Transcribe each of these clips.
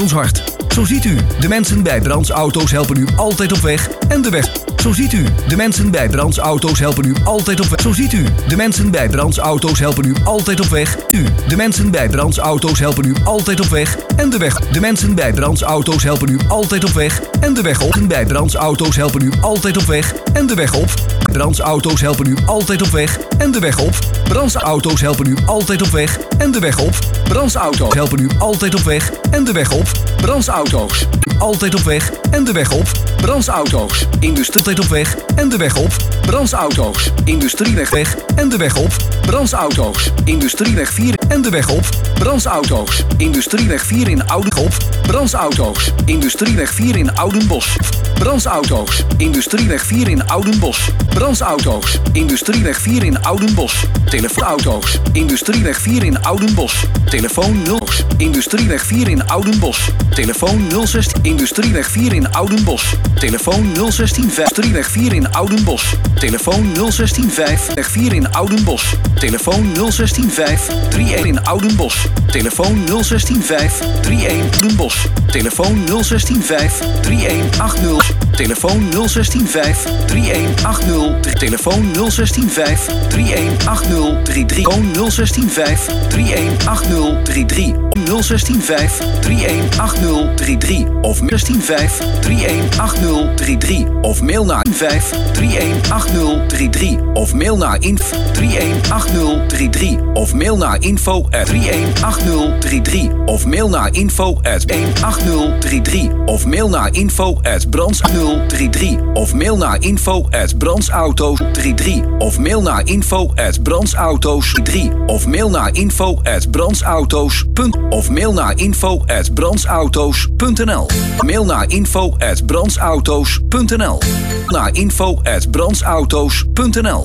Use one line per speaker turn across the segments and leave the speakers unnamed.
ons hart. Zo ziet u, de mensen bij Brands Auto's helpen u altijd op weg en de weg. Zo ziet u, de mensen bij Brands Auto's helpen u altijd op weg. Zo ziet u, de mensen bij Brands Auto's helpen u altijd op weg. De mensen bij Brands Auto's helpen u altijd op weg en de weg. De mensen bij Brands Auto's helpen u altijd op weg en de weg op. Bij Brands Auto's helpen u altijd op weg en de weg op. Brands Auto's helpen u altijd op weg en de weg op. Brands Auto's helpen u altijd op weg en de weg op. Brands Auto's helpen u altijd op weg en de weg op. Brands Auto's altijd op weg en de weg op. Brands Auto's Industrie altijd op weg en de weg op. Brands Auto's Industrieweg weg en de weg op. Brands Auto's Industrieweg 4 en de weg op. Brands Auto's Industrieweg 4 in Oudenbosch op. Brands Auto's Industrieweg 4 in Oudenbosch. Brands Auto's Industrieweg 4 in Oudenbosch. Brands Auto's Industrieweg 4 in Oudenbosch. Telefoonauto's Industrieweg 4 in Oudenbosch. Telefoon 0 Industrieweg 4 in Oudenbosch. Telefoon 06 Industrieweg 4 in Oudenbosch. Telefoon 016 Industrieweg 4 in Oudenbosch. Telefoon 016 weg 4 in Oudenbosch. Telefoon 016 31 in Oudenbosch. Telefoon 016 31 Oudenbosch. Telefoon 016 3180. Telefoon 016 3180. Telefoon 016 318033. Telefoon 016 318033. 016 318033 of 016 318033 of mail naar 318033 of mail naar info318033 of mail naar info@318033 of mail naar info@18033 of mail naar info@brands033 of mail naar info@brandsauto's33 of mail naar info@brandsauto's3 of mail naar info@brandsauto's. Of mail naar info@brandsauto's.nl. Mail naar info@brandsauto's.nl. Naar info@brandsauto's.nl.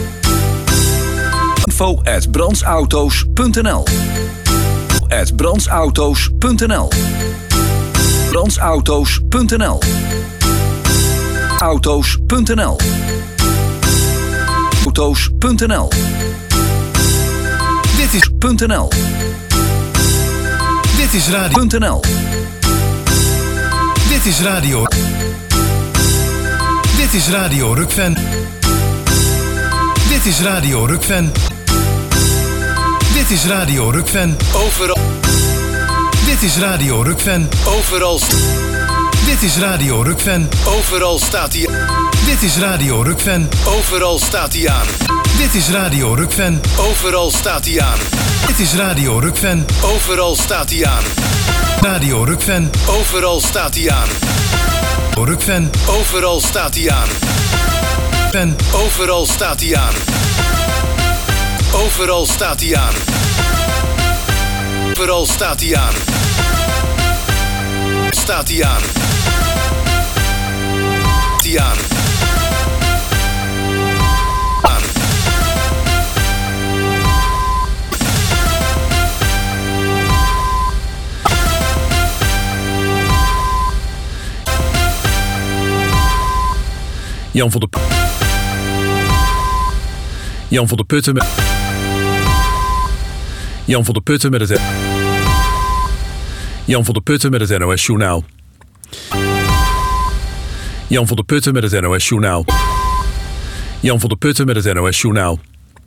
info@brandsauto's.nl. @brandsauto's.nl. brandsauto's.nl. auto's.nl. auto's.nl. Dit is.nl. Dit is radio.nl. Dit is radio. Dit is Radio Rukven. Dit is Radio Rukven. Dit is Radio Rukven. Overal. Dit is Radio Rukven. Overal. Dit is Radio Rukven. Overal staat hij. Dit is Radio Rukven. Overal staat hij aan. Dit is Radio Rukven. Overal staat hij aan. Dit is Radio Rukven. Overal staat hij aan. Radio Rukven. Overal staat hij aan. Rukven. Overal staat hij aan. Pen. Overal staat hij aan. Overal staat hij aan. Overal staat hij aan. Staat hij aan. Die aan. Aan. Jan van der Putten met Jan van der Putten met het Jan van der Putten met het NOS Journaal. Jan van der Putten met het NOS Journaal. Jan van der Putten met het NOS Journaal.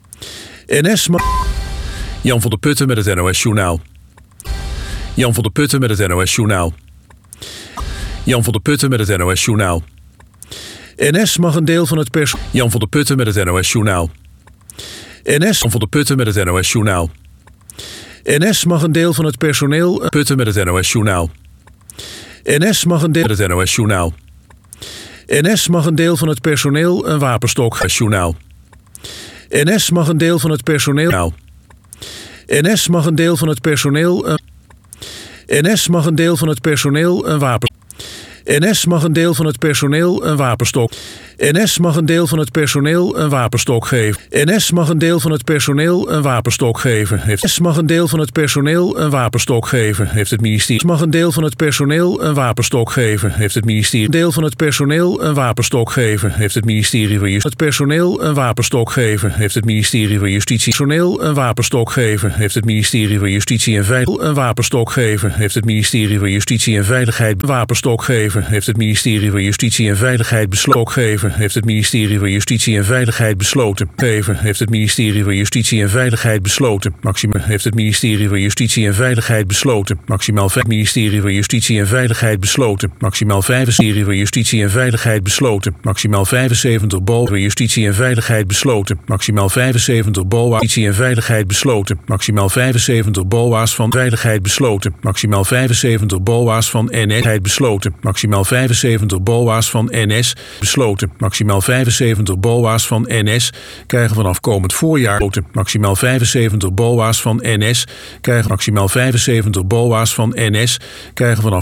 Jan van der Putten met het NOS Journaal. Jan van der Putten met het NOS Journaal. Jan van der Putten met het NOS Journaal. NS mag een deel van het Jan van der Putten met het NOS Journaal. NS Jan van der Putten met het NOS Journaal. NS mag een deel van het personeel Putten met het NOS Journaal. NS mag een deel met het NOS Journaal. NS mag een deel van het personeel een wapenstok journaal. NS mag een deel van het personeel NS mag een deel van het personeel NS mag een deel van het personeel een wapen NS mag een deel van het personeel een wapenstok.
NS mag een deel van het personeel een wapenstok geven. NS mag een deel van het personeel een wapenstok geven. NS mag een deel van het personeel een wapenstok geven, heeft het ministerie. Mag een deel van het personeel een wapenstok geven, heeft het ministerie. Deel van het personeel een wapenstok geven, heeft het ministerie van Justitie. Het personeel een wapenstok geven, heeft het ministerie van Justitie. Personeel een wapenstok geven, heeft het ministerie van Justitie en Veiligheid. Een wapenstok geven, heeft het ministerie van Justitie en Veiligheid. Wapenstok geven, heeft het ministerie van Justitie en Veiligheid besloten. Geven, heeft het ministerie van Justitie en Veiligheid besloten. Geven, heeft het ministerie van Justitie en Veiligheid besloten. Maximaal heeft het ministerie van Justitie en Veiligheid besloten. Maximaal 5 ministerie van Justitie en Veiligheid besloten. Maximaal 75 van Justitie en Veiligheid besloten. Maximaal 75 BOA van Justitie en Veiligheid besloten. Maximaal 75 BOA Justitie en Veiligheid besloten. Maximaal 75 BOA's van Veiligheid besloten. Maximaal 75 BOA's van NS besloten. Maximaal 75 BOA's van NS besloten. Maximaal 75 BOA's van NS krijgen vanaf komend voorjaar. Maximaal 75 BOA's van NS krijgen maximaal 75 BOA's van NS krijgen vanaf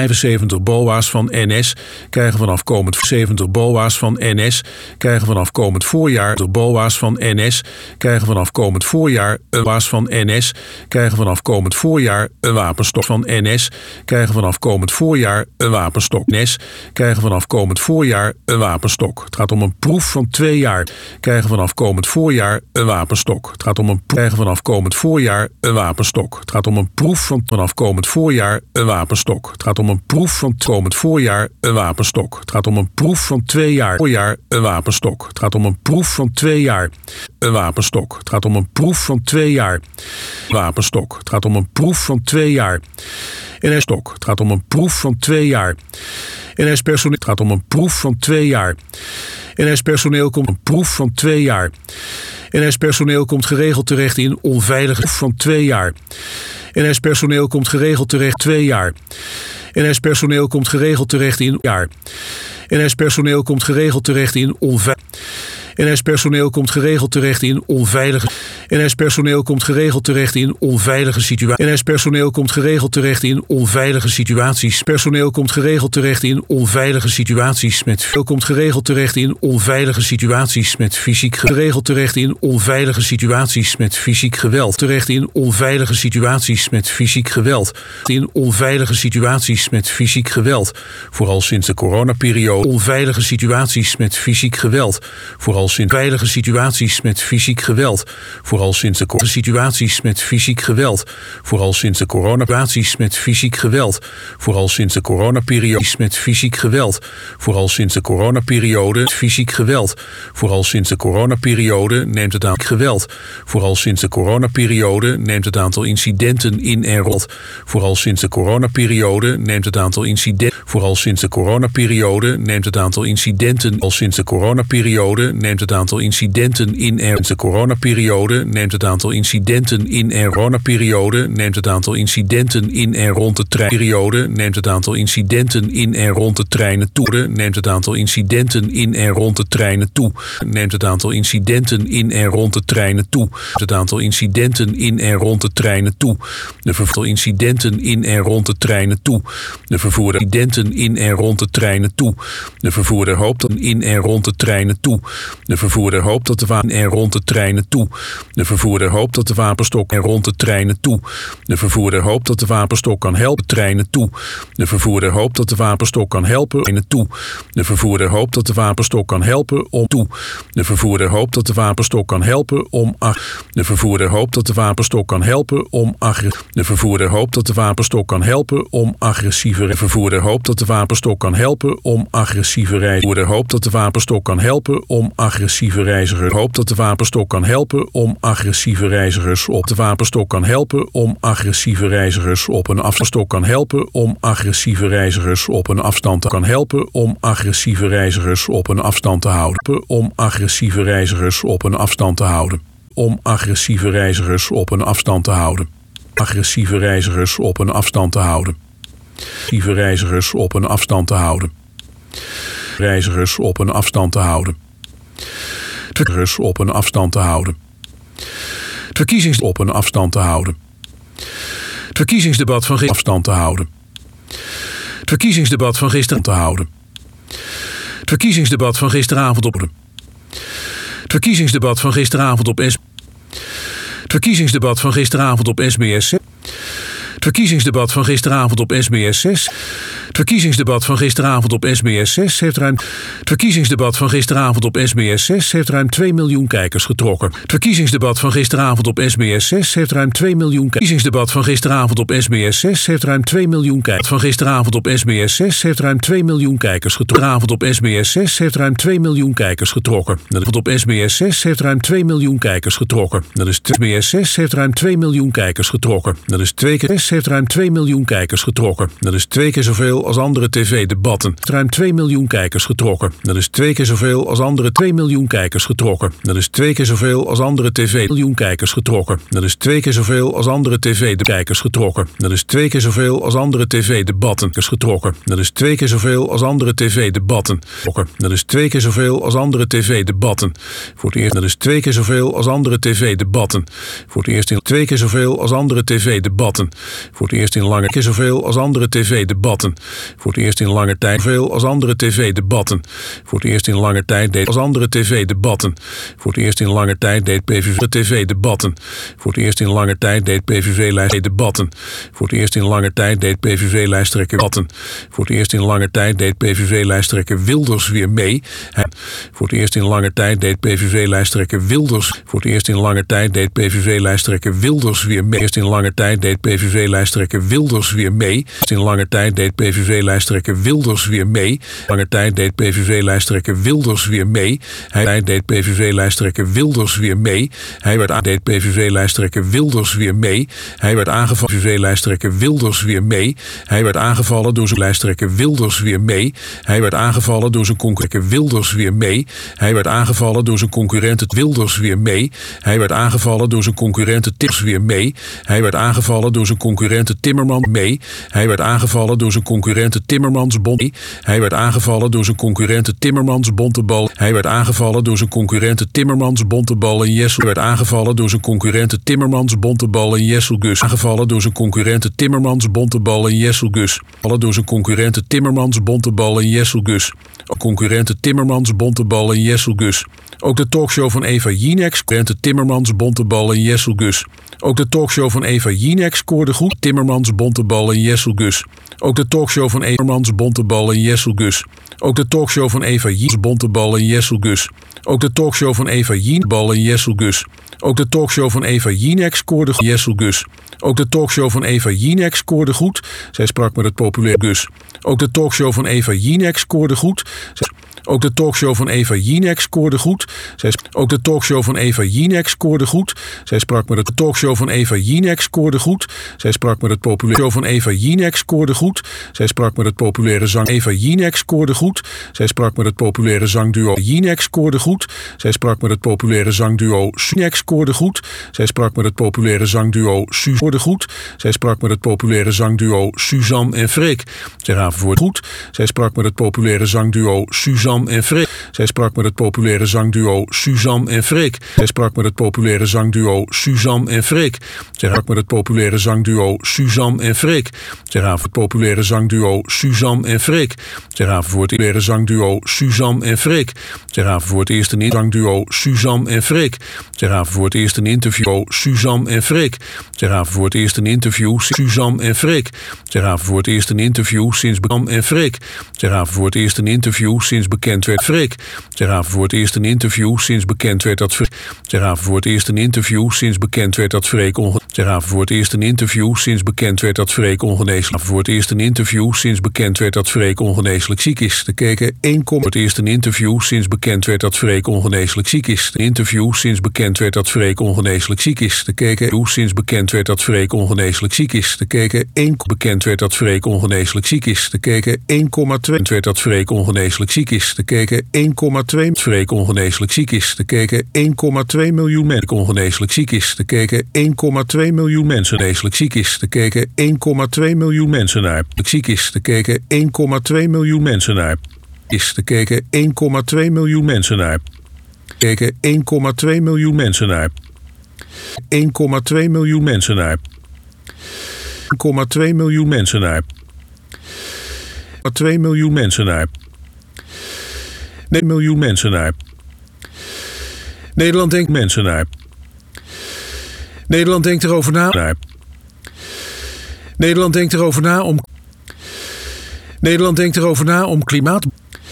75 BOA's van NS krijgen vanaf komend 70 BOA's van NS krijgen vanaf komend voorjaar. De BOA's van NS krijgen vanaf komend voorjaar een BOA's van NS krijgen vanaf komend voorjaar een wapenstok van NS krijgen vanaf komend voorjaar een wapenstok. NS krijgen vanaf komend voorjaar een wapenstok. Het gaat om een proef van 2 jaar. Krijgen vanaf komend voorjaar een wapenstok. Het gaat om een krijgen vanaf komend voorjaar een wapenstok. Het gaat om een proef van vanaf komend voorjaar een wapenstok. Het gaat om een proef van komend voorjaar een wapenstok. Het gaat om een proef van 2 jaar. Voorjaar een wapenstok. Het gaat om een proef van 2 jaar. Een wapenstok. Het gaat om een proef van 2 jaar. Wapenstok. Het gaat om een proef van 2 jaar. NS-stok. Het gaat om een proef van 2 jaar. NS-personeel. Het gaat om een proef van 2 jaar. NS-personeel komt een proef van 2 jaar. NS-personeel komt geregeld terecht in onveilige proef van 2 jaar. NS-personeel komt geregeld terecht 2 jaar. NS-personeel komt geregeld terecht in jaar. NS-personeel komt geregeld terecht in onveilige. NS-personeel komt geregeld terecht in onveilige. NS-personeel komt geregeld terecht in onveilige situaties. NS-personeel komt geregeld terecht in onveilige situaties. Personeel komt geregeld terecht in onveilige situaties met veel komt geregeld terecht in onveilige situaties met fysiek geregeld terecht in onveilige situaties met fysiek geweld. Terecht in onveilige situaties met fysiek geweld. In onveilige situaties met fysiek geweld. Vooral sinds de coronaperiode. Onveilige situaties met fysiek geweld. Vooral sinds veilige situaties met fysiek geweld. Vooral sinds de situaties met fysiek geweld. Vooral sinds de coronaperiode met fysiek geweld. Vooral sinds de coronaperiode met fysiek geweld. Vooral sinds de coronaperiode fysiek geweld. Vooral sinds de coronaperiode neemt het aantal geweld. Vooral sinds de coronaperiode neemt het aantal incidenten in en rond. Vooral sinds de coronaperiode neemt het aantal incidenten. Vooral sinds de coronaperiode neemt het aantal incidenten. Al sinds de coronaperiode neemt het aantal incidenten in en sinds de coronaperiode neemt het aantal incidenten in en coronaperiode neemt het aantal incidenten in en rond de treinperiode neemt het aantal incidenten in en rond de treinen toe. Neemt het aantal incidenten in en rond de treinen toe. Neemt het aantal incidenten in en rond de treinen toe. Het aantal incidenten in en rond de treinen toe. De vervoer incidenten in en rond de treinen toe. De vervoerder incidenten in en rond de treinen toe. De vervoerder hoopt dat in en rond de treinen toe. De vervoerder hoopt dat de wapen en rond de treinen toe. De vervoerder hoopt dat de wapenstok en rond de treinen toe. De vervoerder hoopt dat de wapenstok kan helpen treinen toe. De vervoerder hoopt dat de wapenstok kan helpen treinen toe. De vervoerder hoopt dat de wapenstok kan helpen om toe. De vervoerder hoopt dat de wapenstok kan helpen om de vervoerder hoopt dat de wapenstok kan helpen om de vervoerder hoopt dat de wapenstok kan helpen om agressiever. De vervoerder hoopt dat de wapenstok kan helpen om agressieve reizigers. De vervoerder hoopt dat de wapenstok kan helpen om agressieve reizigers. Hoopt dat de wapenstok kan helpen om agressieve reizigers op de wapenstok kan helpen om agressieve reizigers op een afstand kan helpen om agressieve reizigers op een afstand kan helpen om agressieve reizigers op een afstand te houden. Om agressieve reizigers op een afstand te houden. Om agressieve reizigers op een afstand te houden. Agressieve reizigers op een afstand te houden. Agressieve reizigers op een afstand te houden. Reizigers op een afstand te houden. Reizigers op een afstand te houden. Verkiezings op een afstand te houden. Het verkiezingsdebat van gisteren afstand te houden. Het verkiezingsdebat van gisteren te houden. Het verkiezingsdebat van gisteravond op Het verkiezingsdebat van gisteravond op SBS6. Het verkiezingsdebat van gisteravond op SBS6. Het verkiezingsdebat van gisteravond op SBS6. Het verkiezingsdebat van gisteravond op SBS6 heeft ruim. Het verkiezingsdebat van gisteravond op SBS6 heeft ruim 2 miljoen kijkers getrokken. Het verkiezingsdebat van gisteravond op SBS6 heeft ruim 2 miljoen. Verkiezingsdebat van gisteravond op SBS6 heeft ruim 2 miljoen kijkers. Van gisteravond op SBS6 heeft ruim 2 miljoen kijkers getrokken. Avond op SBS6 heeft ruim 2 miljoen kijkers getrokken. Dat op SBS6 heeft ruim 2 miljoen kijkers getrokken. Dat is SBS6 heeft ruim 2 miljoen kijkers getrokken. Dat is 2 keer heeft ruim 2 miljoen kijkers getrokken. Dat is 2 keer zoveel als andere tv-debatten. Ruim 2 miljoen kijkers getrokken. Dat is 2 keer zoveel als andere 2 miljoen kijkers getrokken. Dat is 2 keer zoveel als andere miljoen kijkers getrokken. Dat is 2 keer zoveel als andere tv-kijkers getrokken. Dat is 2 keer zoveel als andere tv-debatten getrokken. Dat is 2 keer zoveel als andere tv-debatten. Dat is 2 keer zoveel als andere tv-debatten. Voor het eerst. Dat is 2 keer zoveel als andere tv-debatten. Voor het eerst in 2 keer zoveel als andere tv-debatten. Voor het eerst in lange keer zoveel als andere tv-debatten. Voor het eerst in lange tijd zoveel als andere tv-debatten. Voor het eerst in lange tijd deed als andere tv-debatten. Voor het eerst in lange tijd deed PVV tv-debatten. Voor het eerst in lange tijd deed PVV debatten. Voor het eerst in lange tijd deed PVV-lijsttrekker debatten. Voor het eerst in lange tijd deed PVV-lijsttrekker Wilders weer mee. Voor het eerst in lange tijd deed PVV-lijsttrekker Wilders. Voor het eerst in lange tijd deed PVV-lijsttrekker Wilders weer mee. Eerst in lange tijd deed PVV-lijsttrekker Wilders weer mee. In lange tijd deed PVV-lijsttrekker Wilders weer mee. Lange tijd deed PVV-lijsttrekker Wilders weer mee. Hij deed PVV-lijsttrekker Wilders weer mee. Hij werd deed PVV-lijsttrekker Wilders weer mee. Hij werd aangevallen. PVV-lijsttrekker Wilders weer mee. Hij werd aangevallen door zijn lijsttrekker Wilders weer mee. Hij werd aangevallen door zijn concurrent Wilders weer mee. Hij werd aangevallen door zijn concurrent Wilders weer mee. Hij werd aangevallen door zijn concurrent Timmers weer mee. Hij werd aangevallen door zijn concurrent Timmermans mee. Hij werd aangevallen door zijn concurrent Timmermans Bond. Hij werd aangevallen door zijn concurrent Timmermans Bontebal. Hij werd aangevallen door zijn concurrent Timmermans Bontebal en Jessel. Hij werd aangevallen door zijn concurrent Timmermans Bontebal en Jesselgus. Aangevallen door zijn concurrent Timmermans Bontebal en Jesselgus. Aangevallen door zijn concurrent Timmermans Bontebal en Jesselgus. Concurrenten Timmermans Bontebal en Jesselgus. Ook de talkshow van Eva Jinek, concurrenten Timmermans Bontebal en Jesselgus. Ook de talkshow van Eva Jinek scoorde goed. Timmermans Bontebal en Jesselgus. Ook de talkshow van Timmermans Bontebal en Jesselgus. Ook de talkshow van Eva Jinek Bontebal en Jesselgus. Ook de talkshow van Eva Jinek en Jesselgus. Ook de talkshow van Eva Jinek scoorde goed. Jesselgus. Ook de talkshow van Eva Jinek scoorde goed. Zij sprak met het populair Gus. Ook de talkshow van Eva Jinek scoorde goed. Ook de talkshow van Eva Jinek scoorde goed. Ook de talkshow van Eva Jinek scoorde goed. Zij sprak met het talkshow van Eva Jinek scoorde goed. Zij sprak met het populaire show van Eva Jinek scoorde goed. Zij sprak met het populaire zang Eva Jinek scoorde goed. Zij sprak met het populaire zangduo Jinek scoorde goed. Zij sprak met het populaire zangduo Jinek scoorde goed. Zij sprak met het populaire zangduo scoorde goed. Zij sprak met het populaire zangduo Suzanne en Freek. Zij gaven voor het goed. Zij sprak met het populaire zangduo Suzanne en Freek. Zij sprak met het populaire zangduo Suzanne en Freek. Zij sprak met het populaire zangduo Suzanne en Freek. Zij sprak met het populaire zangduo Suzanne en Freek. Zij gaven het populaire zangduo Suzanne en Freek. Zij gaven voor het populaire zangduo Suzanne en Freek. Zij gaven voor het eerst een zangduo Suzanne en Freek. Zij gaven voor het eerst een interview Suzanne en Freek. Zij gaven voor het eerst een interview Suzanne en Freek. Zij gaven voor het eerst een interview sinds bekend en Freek. Zij gaven voor het eerst een interview sinds bekend werd Freek. Zij gaven voor het eerst een interview sinds bekend werd dat Freek. Zij gaven voor het eerst een interview sinds bekend werd dat Freek Zij gaven voor het eerst een interview sinds bekend werd dat Freek ongeneeslijk. Voor het eerst een interview sinds bekend werd dat Freek ongeneeslijk ziek is. Er keken 1, voor het eerst een interview sinds bekend werd dat Freek ongeneeslijk ziek is. Een interview sinds bekend werd dat Freek ongeneeslijk ziek is. Er keken sinds bekend werd dat Freek ongeneeslijk ziek is. Er keken 1 bekend werd dat Freek ongeneeslijk ziek is. Er keken 1,2 werd dat Freek ongeneeslijk ziek is. Er keken 1,2 Freek ongeneeslijk ziek is. Er keken 1,2 miljoen mensen ongeneeslijk ziek is. Er keken 1,2 miljoen mensen ongeneeslijk ziek is. Er keken 1,2 miljoen mensen naar ziek is. Er keken 1,2 miljoen mensen naar is. Er keken 1,2 miljoen mensen naar. Keken 1,2 miljoen mensen naar. 1,2 miljoen mensen naar. 1,2 miljoen mensen naar. 2 miljoen mensen naar. miljoen mensen naar. Nederland denkt mensen naar. Nederland denkt erover na. Nederland denkt erover na om. Nederland denkt erover na om klimaat.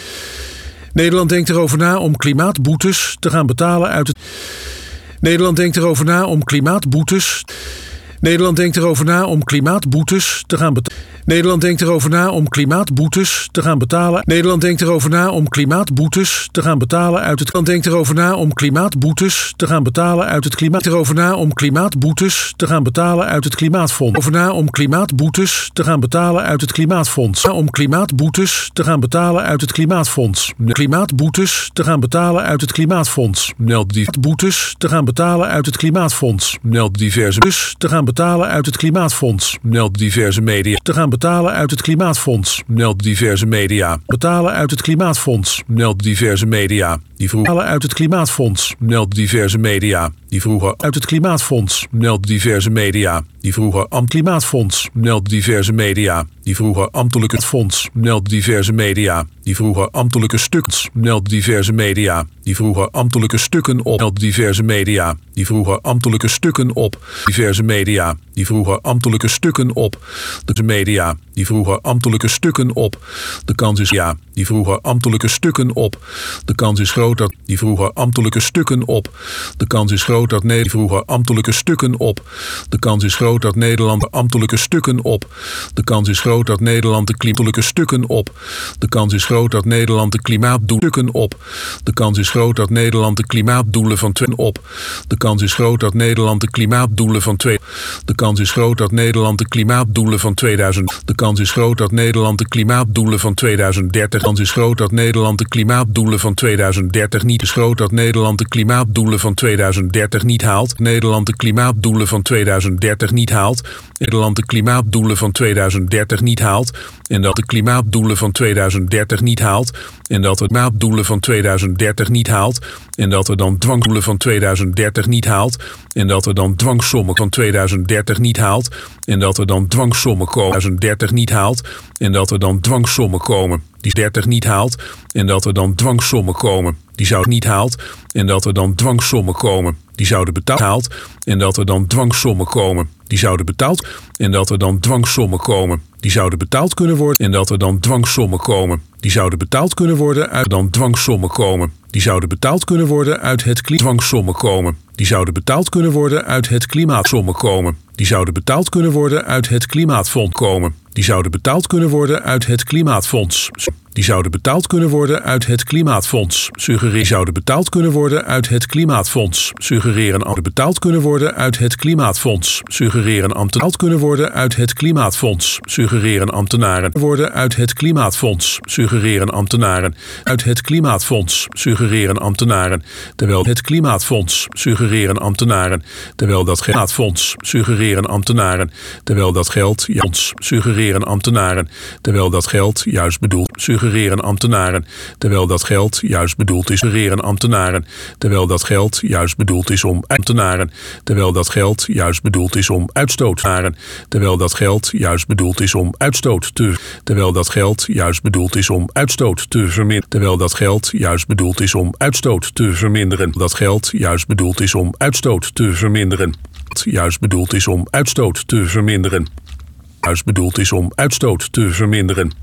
Nederland denkt erover na om klimaatboetes te gaan betalen uit het. Nederland denkt erover na om klimaatboetes. Nederland denkt erover na om klimaatboetes te gaan betalen. Nederland denkt erover na om klimaatboetes te gaan betalen. Nederland denkt erover na om klimaatboetes te gaan betalen uit het. Nederland denkt erover na om klimaatboetes te gaan betalen uit het klimaat. Erover na om klimaatboetes te gaan betalen uit het klimaatfonds. Over na om klimaatboetes te gaan betalen uit het klimaatfonds. Om klimaatboetes te gaan betalen uit het klimaatfonds. Klimaatboetes te gaan betalen uit het klimaatfonds. Meld die boetes te gaan betalen uit het klimaatfonds. Meld diverse bus te gaan betalen uit het klimaatfonds. Meld diverse media te gaan betalen uit het klimaatfonds. Meld diverse media. Betalen uit het klimaatfonds. Meld diverse media. Die vroeger uit het klimaatfonds. Meld diverse media. Die vroeger uit het klimaatfonds. Meld diverse media. Die vroeger klimaatfonds. Meld diverse media. Die vroeger ambtelijke fonds. Meld diverse media. Die vroeger ambtelijke stukken. Meld diverse media. Die vroeger ambtelijke stukken op. Meld diverse media. Die vroeger ambtelijke stukken op. Diverse media. Die vroeger ambtelijke stukken op. De media. Die vroeger ambtelijke stukken op. De kans is ja. Die vroeger ambtelijke stukken op. De kans is groot dat die vroeger ambtelijke stukken op. De kans is groot dat nee. Die vroeger ambtelijke stukken op. De kans is groot dat Nederland ambtelijke stukken op. De kans is groot dat Nederland de klimaatdoelen stukken op. De kans is groot dat Nederland de klimaatdoelen stukken op. De kans is groot dat Nederland de klimaatdoelen van 2 op. De kans is groot dat Nederland de klimaatdoelen van 2. De kans is groot dat Nederland de klimaatdoelen van 2000. De kans is groot dat Nederland de klimaatdoelen van 2030. De kans is groot dat Nederland de klimaatdoelen van 2030 niet is groot dat Nederland de klimaatdoelen van 2030 niet haalt. Nederland de klimaatdoelen van 2030 niet haalt. Nederland de klimaatdoelen van 2030 niet haalt. En dat de klimaatdoelen van 2030 niet haalt. En dat de klimaatdoelen van 2030 niet haalt. En dat er dan dwangdoelen van 2030 niet haalt. En dat er dan dwangsommen van 2030 niet haalt. En dat er dan dwangsommen komen 2030 niet haalt. En dat er dan dwangsommen komen die 30 niet haalt. En dat er dan dwangsommen komen die zou niet haalt. En dat er dan dwangsommen komen die zouden betaald haalt. En dat er dan dwangsommen komen die zouden betaald. En dat er dan dwangsommen komen die zouden betaald kunnen worden. En dat er dan dwangsommen komen die zouden betaald kunnen worden uit dan dwangsommen komen die zouden betaald kunnen worden uit het dwangsommen komen die zouden betaald kunnen worden uit het klimaatsommen komen die zouden betaald kunnen worden uit het klimaatfonds komen die zouden betaald kunnen worden uit het klimaatfonds die zouden betaald kunnen worden uit het klimaatfonds suggereren zouden betaald kunnen worden uit het klimaatfonds suggereren betaald kunnen worden uit het klimaatfonds suggereren ambtenaren kunnen worden uit het klimaatfonds suggereren ambtenaren worden uit het klimaatfonds suggereren ambtenaren uit het klimaatfonds suggereren ambtenaren terwijl het klimaatfonds suggereren ambtenaren terwijl dat klimaatfonds suggereren ambtenaren terwijl dat geld juist suggereren ambtenaren terwijl dat geld juist bedoeld suggereren ambtenaren terwijl dat geld juist bedoeld is suggereren ambtenaren terwijl dat geld juist bedoeld is om ambtenaren terwijl dat geld juist bedoeld is om uitstoot terwijl dat geld juist bedoeld is om uitstoot te terwijl dat geld juist bedoeld is om uitstoot te verminderen terwijl dat geld juist bedoeld is om uitstoot te verminderen dat geld juist bedoeld is om uitstoot te verminderen juist bedoeld is om uitstoot te verminderen juist bedoeld is om uitstoot te verminderen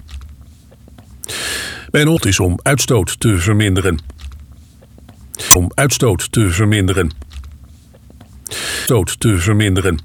Mijn ot is om uitstoot te verminderen. Om uitstoot te verminderen. Uitstoot te verminderen.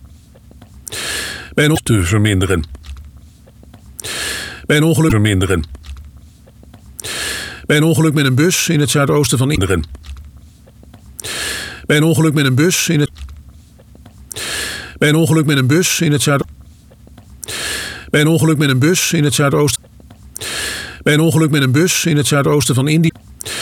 Mijn ot te verminderen. Bij een ongeluk verminderen. Bij een ongeluk met een bus in het zuidoosten van Inderen. Bij een ongeluk met een bus in het. Bij een ongeluk met een bus in het zuid. Bij een ongeluk met een bus in het zuidoosten. Bij een ongeluk met een bus in het zuidoosten van Indië.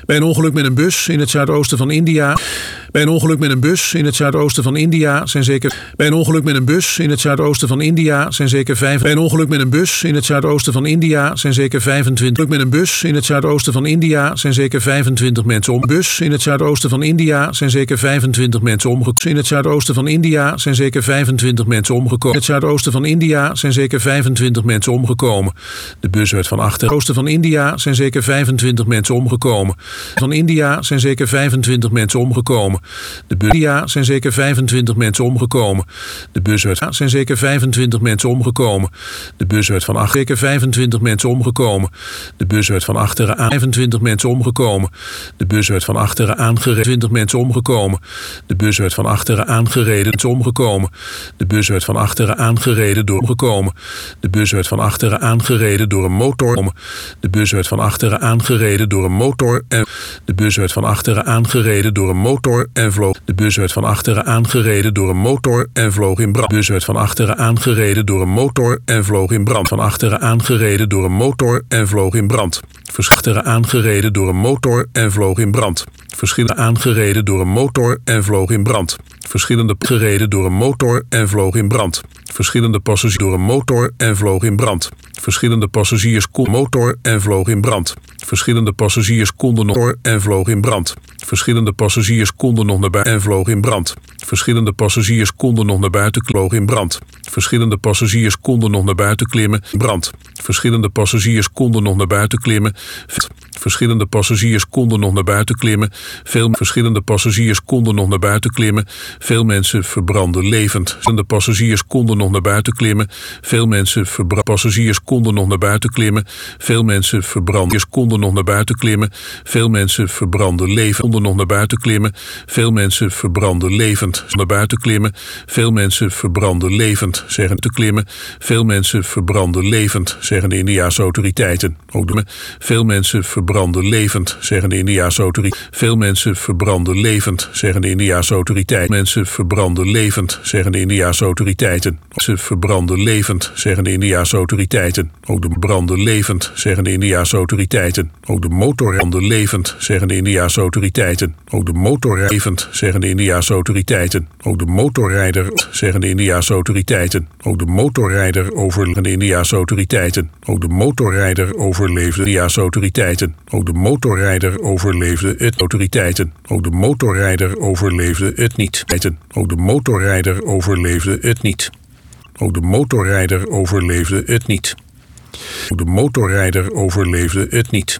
Bij een ongeluk met een bus in het zuidoosten van India. Bij een ongeluk met een bus in het zuidoosten van India zijn zeker. Bij een ongeluk met een bus in het zuidoosten van India zijn zeker 5. Bij een ongeluk met een bus in het zuidoosten van India zijn zeker 25. Met een bus in het zuidoosten van India zijn zeker 25 mensen om. Bus in het zuidoosten van India zijn zeker 25 mensen omgekomen. In het zuidoosten van India zijn zeker 25 mensen omgekomen. In het zuidoosten van India zijn zeker 25 mensen omgekomen. De bus werd van achter. In het oosten van India zijn zeker 25 mensen omgekomen. Van India zijn zeker 25 mensen omgekomen. De bus India zijn zeker 25 mensen omgekomen. De bus werd zijn zeker 25 mensen omgekomen. De bus werd van achter zeker 25 mensen omgekomen. De bus werd van achteren aan 25 mensen omgekomen. De bus werd van achteren aangereden 20 mensen omgekomen. De bus werd van achteren aangereden mensen omgekomen. De bus werd van achteren aangereden door omgekomen. De bus werd van achteren aangereden door een motor. De bus werd van achteren aangereden door een motor en de bus werd van achteren aangereden door een motor en vloog. De bus werd van achteren aangereden door een motor en vloog in brand. De bus werd van achteren aangereden door een motor en vloog in brand. Van achteren aangereden door een motor en vloog in brand. Verschillende aangereden door een motor en vloog in brand. Verschillende aangereden door een motor en vloog in brand. Verschillende gereden door een motor en vloog in brand. Verschillende passagiers door een motor en vloog in brand. Verschillende passagiers konden motor en vloog in brand. Verschillende passagiers konden nog en vloog in brand. Verschillende passagiers konden nog naar buiten en vloog in brand. Verschillende passagiers konden nog naar buiten vloog in brand. Verschillende passagiers konden nog naar buiten klimmen. Brand. Verschillende passagiers konden nog naar buiten klimmen. Verschillende passagiers konden nog naar buiten klimmen. Veel verschillende passagiers konden nog naar buiten klimmen. Veel mensen verbrandden levend. Verschillende passagiers konden nog naar buiten klimmen. Veel mensen passagiers konden nog naar buiten klimmen. Veel mensen verbrandden konden nog naar buiten klimmen. Veel mensen verbrandden levend. Konden nog naar buiten klimmen. Veel mensen verbrandden levend. Naar buiten klimmen. Veel mensen verbrandden levend. Zeggen te klimmen. Veel mensen verbrandden levend. Zeggen de Indiase autoriteiten. Ook de veel mensen verbrandden levend. Zeggen de Indiase autoriteiten. Veel mensen verbrandden levend. Zeggen de Indiase autoriteiten. Mensen verbrandden levend. Zeggen de Indiase autoriteiten. Ze verbranden levend. Zeggen de Indiase autoriteiten. Ook de branden levend. Zeggen de Indiase autoriteiten. Ook de motorrijden levend. Zeggen de Indiase autoriteiten. Ook de motorrijder levend. Zeggen de Indiase autoriteiten. Ook de motorrijder. Zeggen de Indiase autoriteiten. Ook de motorrijder overleefde de Indiase autoriteiten. Ook de motorrijder overleefde de Indiase autoriteiten. Ook de motorrijder overleefde het autoriteiten. Ook de motorrijder overleefde het niet. Ook de motorrijder overleefde het niet. Ook de motorrijder overleefde het niet. Ook de motorrijder overleefde het niet.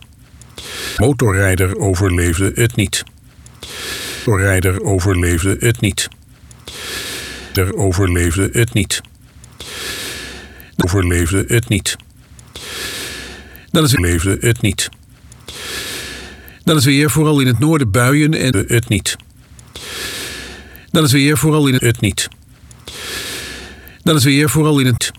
Motorrijder overleefde het niet. Motorrijder overleefde het niet. Er overleefde het niet. Overleefde het niet. Dan is leefde het niet. Dan is weer vooral in het noorden buien en het niet. Dan is weer vooral in het niet. Dan is weer vooral in het.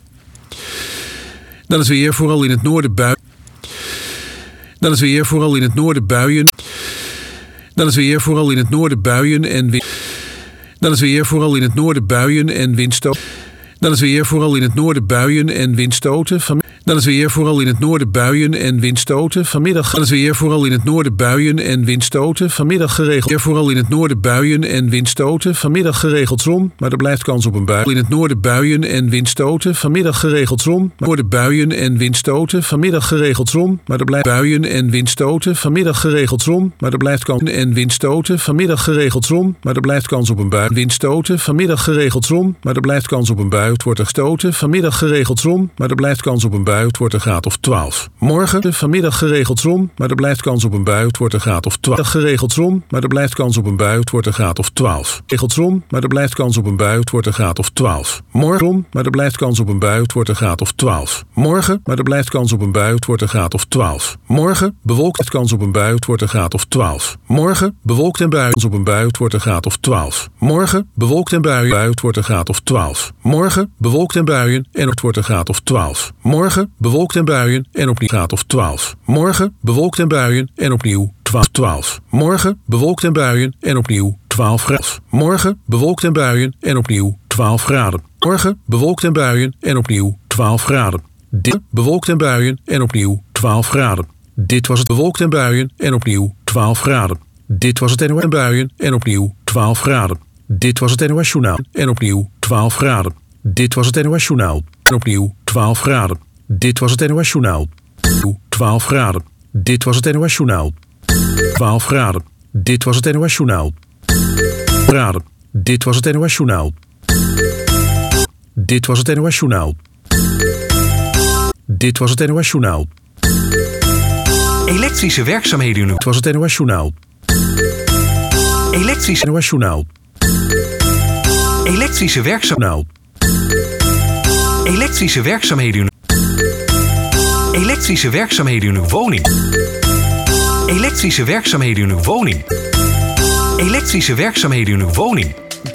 Dan is weer vooral in het noorden buien. Dan is weer vooral in het noorden buien. Dan is weer vooral in het noorden buien en wind. Dan is weer vooral in het noorden buien en windstoten. Dan is weer vooral in het noorden buien en windstoten. Dan is weer vooral in het noorden buien en windstoten. Vanmiddag. Dan is weer vooral in het noorden buien en windstoten. Vanmiddag geregeld. Weer vooral in het noorden buien en windstoten. Vanmiddag geregeld zon, maar er blijft kans op een bui. In het noorden buien en windstoten. Vanmiddag geregeld zon. Noorden buien en windstoten. Vanmiddag geregeld zon, maar er blijft buien en windstoten. Vanmiddag geregeld zon, maar er blijft kans en windstoten. Vanmiddag geregeld zon, maar er blijft kans op een bui. Windstoten. Vanmiddag geregeld zon, maar er blijft kans op een bui. Het wordt er gestoten. Vanmiddag geregeld zon, maar er blijft kans op een bui. Het wordt een graad of 12. Morgen vanmiddag geregeld zon, maar er blijft kans op een bui. Het wordt een graad of 12. Geregeld zon, maar er blijft kans op een bui. Het wordt een graad of 12. Geregeld zon, maar er blijft kans op een bui. Het wordt een graad of 12. Morgen zon, maar er blijft kans op een bui. Het wordt een graad of 12. Morgen, maar er blijft kans op een bui. Het wordt een graad of 12. Morgen bewolkt het kans op een bui. Het wordt een graad of 12. Morgen bewolkt en buien op een bui. Het wordt een graad of 12. Morgen bewolkt en buien. Het wordt een graad of 12. Morgen bewolkt en buien en het wordt een graad of 12. Morgen bewolkt en buien en opnieuw graad of 12. Morgen bewolkt en buien en opnieuw 12. Morgen bewolkt en buien en opnieuw 12 graden. Morgen bewolkt en buien en opnieuw 12 graden. Morgen bewolkt en buien en opnieuw 12 graden. Dit bewolkt en buien en opnieuw 12 graden. Dit was het bewolkt en buien en opnieuw 12 12 graden. Dit was het NOS buien en opnieuw 12 graden. Dit was het NOS Journaal en opnieuw 12 graden. Dit was het NOS Journaal en opnieuw 12 graden. Dit was het NOS Journaal. 12 graden. Dit was het NOS Journaal. 12 graden. Dit was het NOS Journaal. Graden. Dit was het NOS Journaal. Dit was het NOS Journaal. Dit was het NOS Journaal.
Elektrische werkzaamheden.
Dit was het NOS Journaal.
Elektrische
NOS Journaal.
Elektrische werkzaamheden. Elektrische werkzaamheden. Elektrische werkzaamheden in uw woning. Elektrische werkzaamheden in uw woning. Elektrische werkzaamheden in uw woning.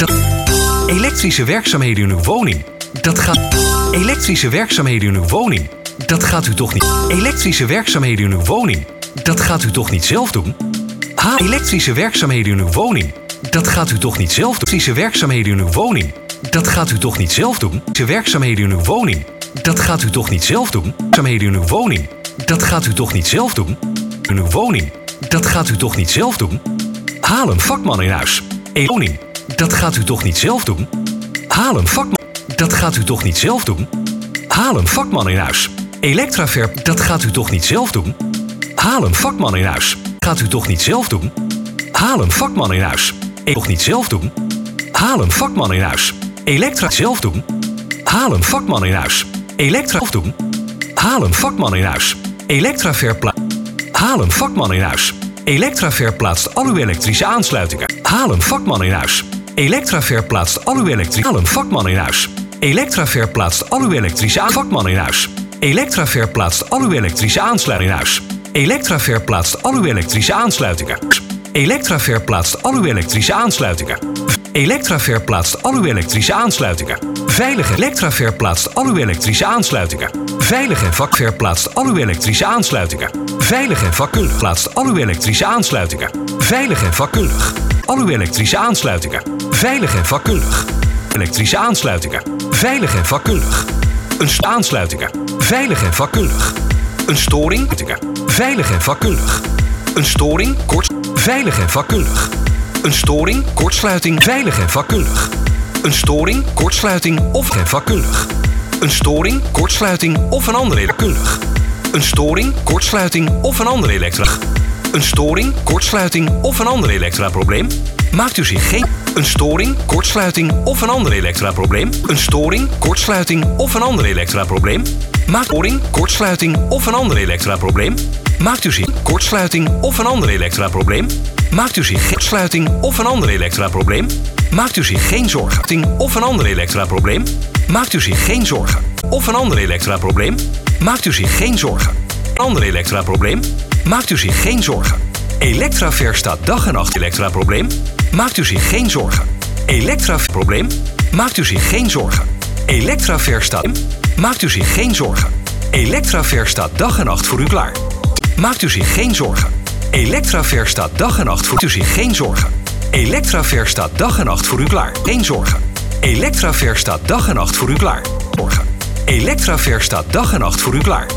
Elektrische werkzaamheden in uw woning. Dat gaat. Elektrische werkzaamheden in uw woning. Dat gaat u toch niet. Elektrische werkzaamheden in uw woning. Dat gaat u toch niet zelf doen? Elektrische werkzaamheden in uw woning. Dat gaat u toch niet zelf doen? Elektrische werkzaamheden in uw woning. Dat gaat u toch niet zelf doen? Elektrische werkzaamheden in uw woning. Dat gaat u toch niet zelf doen? Werkzaamheden in uw woning. Dat gaat u toch niet zelf doen? In uw woning. Dat gaat u toch niet zelf doen? Haal een vakman in huis. Een woning. Dat gaat u toch niet zelf doen? Haal een vakman. Dat gaat u toch niet zelf doen? Haal een vakman in huis. Elektraverf. Dat gaat u toch niet zelf doen? Haal een vakman in huis. Gaat u toch niet zelf doen? Haal een vakman in huis. Toch niet zelf doen? Haal een vakman in huis. Elektra zelf doen? Haal een vakman in huis. Elektra zelf doen? Haal een vakman in huis. Elektraverf. Haal een vakman in huis. Elektraverf plaatst al uw elektrische aansluitingen. Haal een vakman in huis. Elektraverf plaatst al uw elektrische. Haal een vakman in huis. Elektraverf plaatst al uw elektrische vakman in huis. Elektraverf plaatst al uw elektrische aansluitingen in huis. Elektraverf plaatst al uw elektrische aansluitingen. Elektraverf plaatst al uw elektrische aansluitingen. Elektraverf plaatst al uw elektrische aansluitingen. Veilige Elektraverf plaatst al uw elektrische aansluitingen. Veilig en vakverf plaatst al uw elektrische aansluitingen. Veilig en vakkundig plaatst al uw elektrische aansluitingen. Veilig en vakkundig. Al uw elektrische aansluitingen. Veilig en vakkundig. Elektrische aansluitingen. Veilig en vakkundig. Een aansluitingen. Veilig en vakkundig. Een storing. Veilig en vakkundig. Een storing. Kort. Veilig en vakkundig. Een storing. Kortsluiting. Veilig en vakkundig. Een storing. Kortsluiting of en vakkundig. Een storing. Kortsluiting of een andere elektrokundig. Een storing. Kortsluiting of een andere elektra. Een storing. Kortsluiting of een ander elektraprobleem. Maakt u zich geen. Een storing, kortsluiting of een ander elektraprobleem. Een storing, kortsluiting of een ander elektraprobleem. Maakt storing, kortsluiting of een ander elektraprobleem. Maakt u zich kortsluiting of een ander elektraprobleem. Maakt u zich kortsluiting of een ander elektraprobleem. Maakt u zich geen zorgen of een ander elektraprobleem. Maakt u zich geen zorgen of een ander elektraprobleem. Maakt u zich geen zorgen. Een ander elektraprobleem. Maakt u zich geen zorgen. Elektraverf staat dag en nacht elektraprobleem. Maakt u zich geen zorgen. Elektraprobleem. Maakt u zich geen zorgen. Elektraverf staat. Maakt u zich geen zorgen. Elektraverf staat dag en nacht voor u klaar. Maakt u zich geen zorgen. Elektraverf staat dag en nacht voor u zich geen zorgen. Elektraverf staat dag en nacht voor u klaar. Geen zorgen. Elektraverf staat dag en nacht voor u klaar. Zorgen. Elektraverf staat dag en nacht voor u klaar.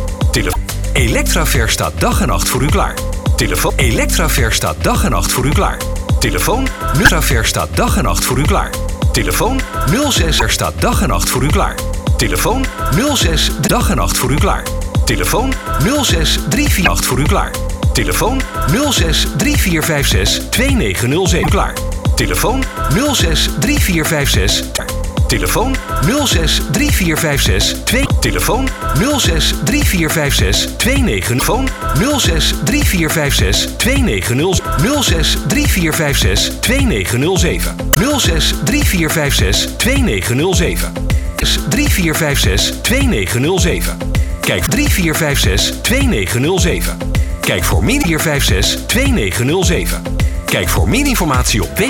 Elektraverf staat dag en nacht voor u klaar. Telefoon. Elektraverf staat dag en nacht voor u klaar. Telefoon. Elektraverf staat dag en nacht voor u klaar. Telefoon 06 er staat dag en nacht voor u klaar. Telefoon 06 dag en nacht voor u klaar. Telefoon 06 348 voor u klaar. Telefoon 06 3456 2907 klaar. Telefoon 06 3456 Telefoon 06 3456 2. Telefoon 06 3456 29. Telefoon 06 3456 2900. 06 3456 2907. 06 3456 2907. 3456 2907. Kijk 3456 2907. Kijk voor min 456 2907. Kijk voor meer informatie op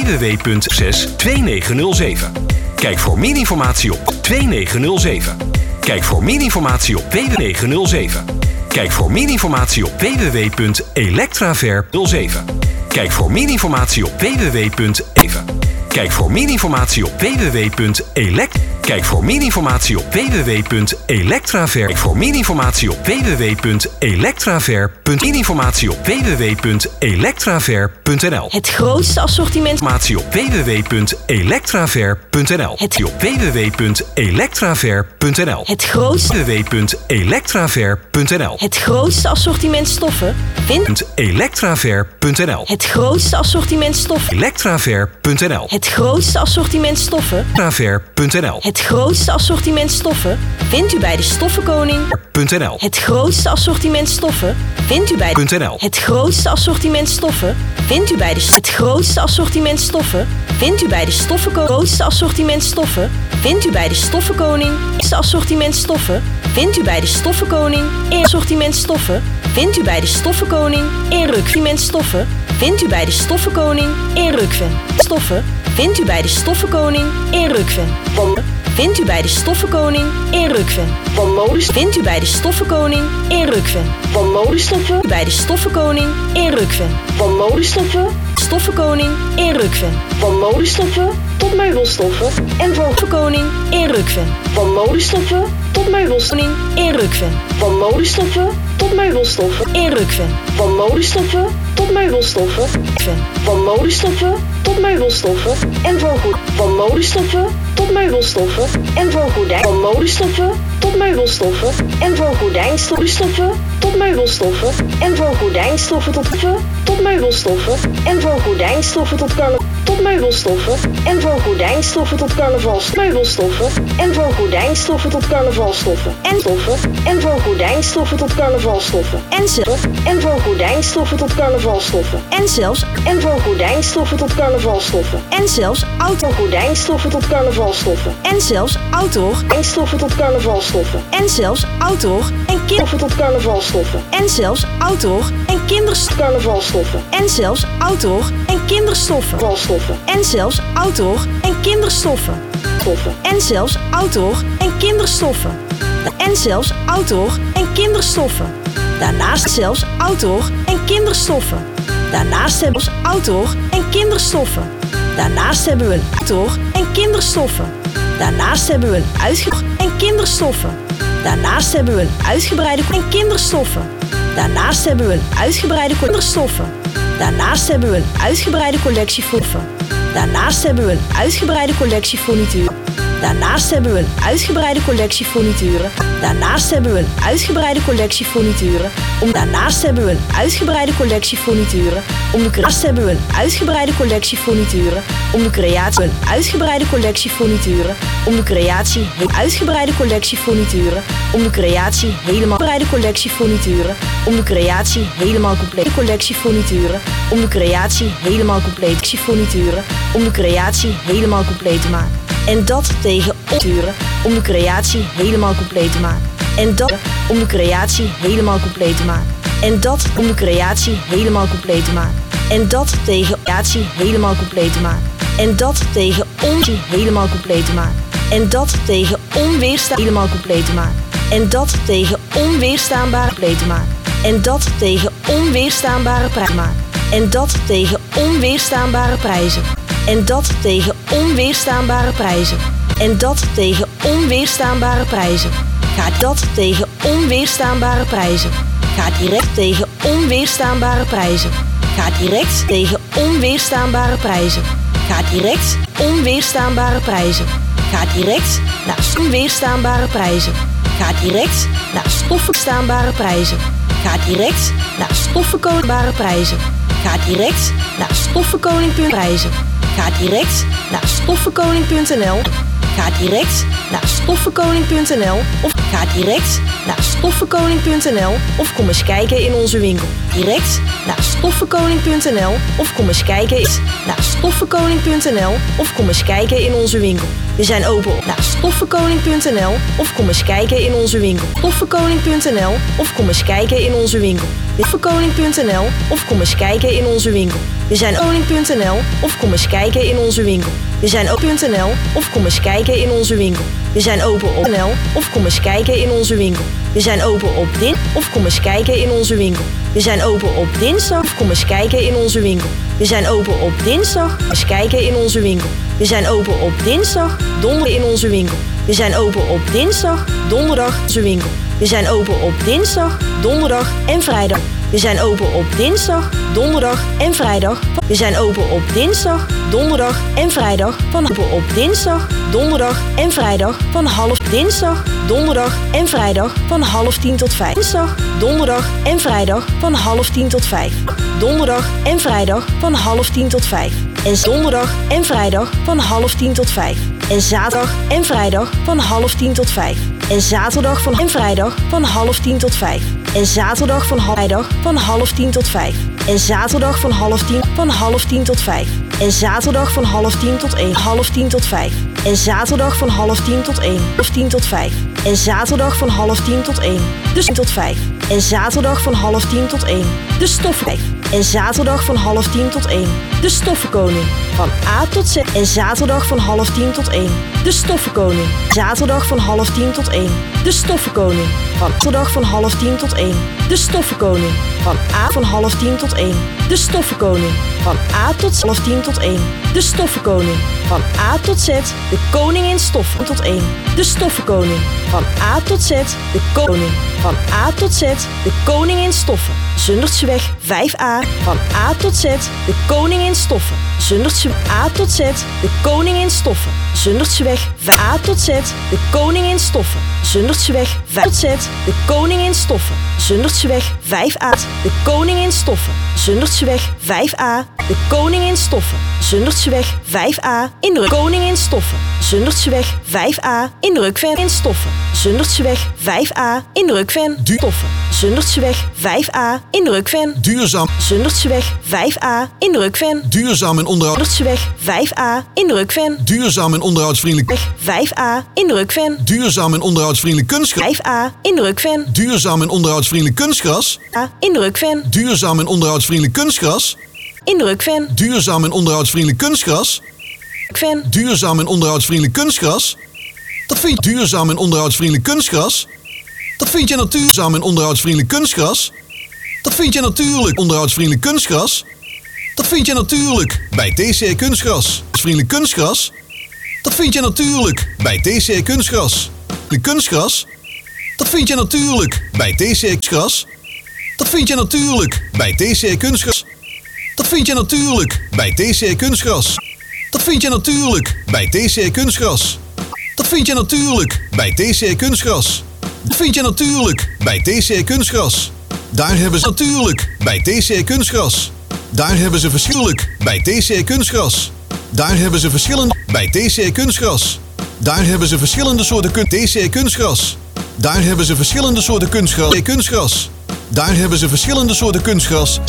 www.62907. Kijk voor meer informatie op 2907. Kijk voor meer informatie op www.907. Kijk voor meer informatie op www.elektraverf07. Kijk voor meer informatie op www.even. Kijk voor meer informatie op www.elekt.
Kijk voor meer informatie op www.elektraver. Kijk voor meer informatie op www.elektraver.nl.
Het grootste assortiment.
Informatie op www.elektraver.nl.
Het
op www.elektraver.nl.
Het grootste.
www.elektraver.nl.
Het grootste assortiment stoffen.
Elektraver.nl.
Het grootste assortiment stoffen.
Elektraver.nl.
Het grootste assortiment stoffen.
Elektraver.nl.
Het grootste assortiment stoffen vindt u bij de Stoffenkoning.nl. Het grootste assortiment stoffen vindt u bij de Het grootste assortiment stoffen vindt u bij de Het grootste assortiment stoffen vindt u bij de Stoffenkoning. Het grootste assortiment stoffen vindt u bij de Stoffenkoning. Het assortiment stoffen vindt u bij de Stoffenkoning. Assortiment stoffen vindt u bij de Stoffenkoning. Assortiment stoffen vindt u bij de Stoffenkoning. Rukven. Stoffen vindt u bij de Stoffenkoning. Rukven. Vindt u bij de Stoffenkoning Rukven. Van modus vindt u bij de Stoffenkoning Rukven. Van modestoffen bij de Stoffenkoning Rukven. Van modestoffen Stoffenkoning Rukven. Van modestoffen tot meubelstoffen en van Stoffenkoning Rukven. Van modestoffen tot meubelstoffen Rukven. Van modestoffen tot meubelstoffen Rukven. Van modestoffen tot meubelstoffen van modestoffen tot meubelstoffen en van goed van modestoffen tot meubelstoffen en van gordijn van modestoffen tot meubelstoffen en van gordijnstoffen tot meubelstoffen en van gordijnstoffen tot meubelstoffen en van gordijnstoffen tot tot meubelstoffen en van gordijnstoffen tot carnavalsmeubelstoffen en van gordijnstoffen tot carnavalstoffen en stoffen en van gordijnstoffen tot carnavalstoffen en van gordijnstoffen tot carnavalstoffen en zelfs en van gordijnstoffen tot carnavalstoffen en zelfs gordijnstoffen tot carnavalstoffen en zelfs gordijnstoffen tot carnavalstoffen en zelfs en kindstoffen tot carnavalstoffen en zelfs en kindercarnavalstoffen en zelfs en kinderstoffen en zelfs en kinderstoffen en zelfs en kinderstoffen en zelfs en kinderstoffen. Daarnaast zelfs en kinderstoffen. Daarnaast hebben we en kinderstoffen. Daarnaast hebben we en kinderstoffen. Daarnaast hebben we en kinderstoffen. Daarnaast hebben we uitgebreide en kinderstoffen. Daarnaast hebben we uitgebreide kinderstoffen. Daarnaast hebben we uitgebreide collectie foffen. Daarnaast hebben we uitgebreide collectie furnituur. Daarnaast hebben we uitgebreide collectie furnituren. Daarnaast hebben we uitgebreide collectie furnituren. Daarnaast hebben we uitgebreide collectie furnituren. Daarnaast hebben we uitgebreide collectie furnituren. Om de creatie een uitgebreide collectie furnituren. Om de creatie uitgebreide collectie furnituren. Om de creatie helemaal uitgebreide collectie furnituren. Om de creatie helemaal compleet collectie furnituren. Om de creatie helemaal compleet furnituren. Om de creatie helemaal compleet te maken. En dat tegen onturen om de creatie helemaal compleet te maken. En dat om de creatie helemaal compleet te maken. En dat om de creatie helemaal compleet te maken. En dat tegen creatie helemaal compleet te maken. En dat tegen onzie helemaal compleet te maken. En dat tegen onweerstaanbare helemaal compleet te maken. En dat tegen onweerstaanbare compleet te maken. En dat tegen onweerstaanbare prijzen maken. En dat tegen onweerstaanbare prijzen. En dat tegen onweerstaanbare prijzen. En dat tegen onweerstaanbare prijzen. Gaat dat tegen onweerstaanbare prijzen. Gaat direct tegen onweerstaanbare prijzen. Gaat direct tegen onweerstaanbare prijzen. Gaat direct onweerstaanbare prijzen. Gaat direct naar onweerstaanbare prijzen. Gaat direct naar stoffenstaanbare prijzen. Gaat direct naar stoffenkoningbare prijzen. Gaat direct naar stoffenkoning.prijzen. Ga direct naar stoffenkoning.nl. Ga direct naar stoffenkoning.nl of ga direct naar stoffenkoning.nl of kom eens kijken in onze winkel. Direct naar stoffenkoning.nl of kom eens kijken naar stoffenkoning.nl of kom eens kijken in onze winkel. We zijn open op naar stoffenkoning.nl of kom eens kijken in onze winkel. Stoffenkoning.nl of kom eens kijken in onze winkel. Stoffenkoning.nl of kom eens kijken in onze winkel. We zijn koning.nl of kom eens kijken in onze winkel. We zijn open.nl of kom eens kijken in onze winkel. We zijn open op NL of kom eens kijken in onze winkel. We zijn open op of kom eens kijken in onze winkel. We zijn open op dinsdag of kom eens kijken in onze winkel. We zijn open op dinsdag, eens kijken in onze winkel. We zijn open op dinsdag, donderdag in onze winkel. We zijn open op dinsdag, donderdag in onze winkel. We zijn open op dinsdag, donderdag en vrijdag. We zijn open op dinsdag, donderdag en vrijdag. We zijn open op dinsdag, donderdag en vrijdag. Van open op dinsdag, donderdag en vrijdag. Van half dinsdag, donderdag en vrijdag. Van 9:30 tot 5. Dinsdag, donderdag en vrijdag. Van 9:30 tot 5. Donderdag en vrijdag van 9:30 tot 5. En donderdag en vrijdag van 9:30 tot 5. En zaterdag en vrijdag van 9:30 tot 5. En zaterdag van en vrijdag van 9:30 tot 5. En zaterdag van vrijdag van 9:30 tot 5. En zaterdag van 9:30 van 9:30 tot 5. En zaterdag van 9:30 tot 1. 9:30 tot 5. En zaterdag van 9:30 tot 1. 10 tot 5. En zaterdag van 9:30 tot 1. Dus 10 tot 5. En zaterdag van 9:30 tot 1. De stoffen. En zaterdag van 9:30 tot 1. De stoffenkoning. Van A tot Z. En zaterdag van 9:30 tot 1. De stoffenkoning. Zaterdag van 9:30 tot 1. De stoffenkoning. Van zaterdag van 9:30 tot 1. De stoffenkoning. Van A van 9:30 tot 1. De stoffenkoning. Van A tot Z 9:30 tot 1. De stoffenkoning. Van A tot Z. De koning in stoffen tot 1. De stoffenkoning. Van A tot Z. De koning. Van A tot Z. De koning in stoffen. Zundertseweg 5A. Van A tot Z. De koning in stoffen. Zundertseweg A tot Z. De koning in stoffen. Zundertseweg A tot Z. De koning in stoffen. Zundertseweg 5 tot Z. De koning in stoffen. Zundertseweg 5A. De koning in stoffen. Zundertseweg 5A. De koning in stoffen. Zundertseweg 5A. In de koning in stoffen. Zundertseweg 5A. In de Rukven in stoffen. Zundertseweg 5A. In de Rukven stoffen. Zundertseweg 5A. In de Rukven
duurzaam.
Zundertseweg 5A. In de Rukven
Duurzaam en onderhoud.
Zundertseweg 5A. In de Rukven
Duurzaam en onderhoudsvriendelijk.
5A. In de Rukven
Duurzaam en onderhoudsvriendelijk kunstgras.
5A. In de Rukven
Duurzaam en onderhoudsvriendelijk kunstgras.
A. In de Rukven
Duurzaam en onderhoudsvriendelijk kunstgras.
In de Rukven
Duurzaam en onderhoudsvriendelijk kunstgras.
Rukven
Duurzaam en onderhoudsvriendelijk kunstgras. Dat vind je duurzaam en onderhoudsvriendelijk kunstgras. Dat vind je duurzaam en onderhoudsvriendelijk kunstgras. Dat vind je natuurlijk onderhoudsvriendelijk kunstgras. Dat vind je natuurlijk bij TC Kunstgras. Vriendelijk kunstgras. Dat vind je natuurlijk bij TC Kunstgras. De kunstgras. Dat vind je natuurlijk bij TC Kunstgras. Dat vind je natuurlijk bij TC Kunstgras. Dat vind je natuurlijk bij TC Kunstgras. Dat vind je natuurlijk bij TC Kunstgras. Dat vind je natuurlijk bij TC Kunstgras. Dat vind je natuurlijk bij TC Kunstgras. Daar hebben ze natuurlijk bij TC Kunstgras. Daar hebben ze verschillend bij TC Kunstgras. Daar hebben ze verschillend bij TC Kunstgras. Daar hebben ze verschillende soorten TC Kunstgras. Daar hebben ze verschillende soorten kunstgras. Daar hebben ze verschillende soorten kunstgras.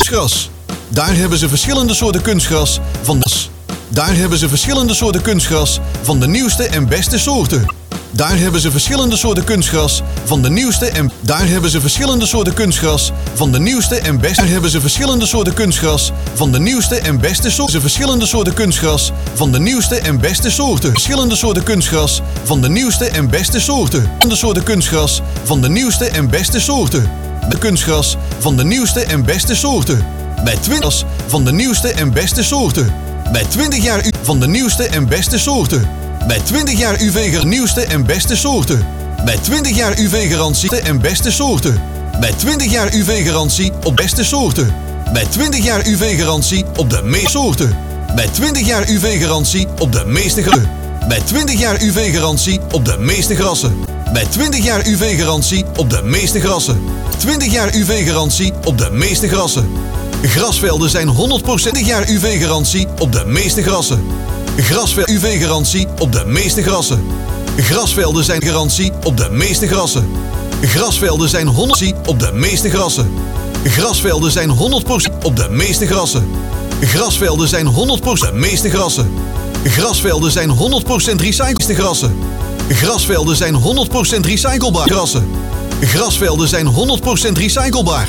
Daar hebben ze verschillende soorten kunstgras van de. Daar hebben ze verschillende soorten kunstgras van de nieuwste en beste soorten. Daar hebben ze verschillende soorten kunstgras van de nieuwste en daar hebben ze verschillende soorten kunstgras van de nieuwste en beste. Daar hebben ze verschillende soorten kunstgras van de nieuwste en beste soorten. Verschillende soorten kunstgras van de nieuwste en beste soorten. Verschillende soorten kunstgras van de nieuwste en beste soorten. Verschillende soorten kunstgras van de nieuwste en beste soorten. De kunstgras van de nieuwste en beste soorten. Bij 20 van de nieuwste en beste soorten. Bij 20 jaar van de nieuwste en beste soorten. Bij 20 jaar UV nieuwste en beste soorten. Bij 20 jaar UV-garantie en beste soorten. Bij 20 jaar UV-garantie op beste soorten. Bij 20 jaar UV-garantie op de meeste soorten. Bij 20 jaar UV-garantie op de meeste grassen. Bij 20 jaar UV-garantie op de meeste grassen. Bij 20 jaar UV-garantie op de meeste grassen. 20 jaar UV-garantie op de meeste grassen. Grasvelden zijn 100% jaar UV-garantie op de meeste grassen. Grasvelden UV-garantie op de meeste grassen. Grasvelden zijn garantie op de meeste grassen. Grasvelden zijn 100% op de meeste grassen. Grasvelden zijn 100% op de meeste grassen. Grasvelden zijn 100% meeste grassen. Grasvelden zijn 100% recyclede grassen. Grasvelden zijn 100% recyclebaar grassen. Grasvelden zijn 100% recyclebaar.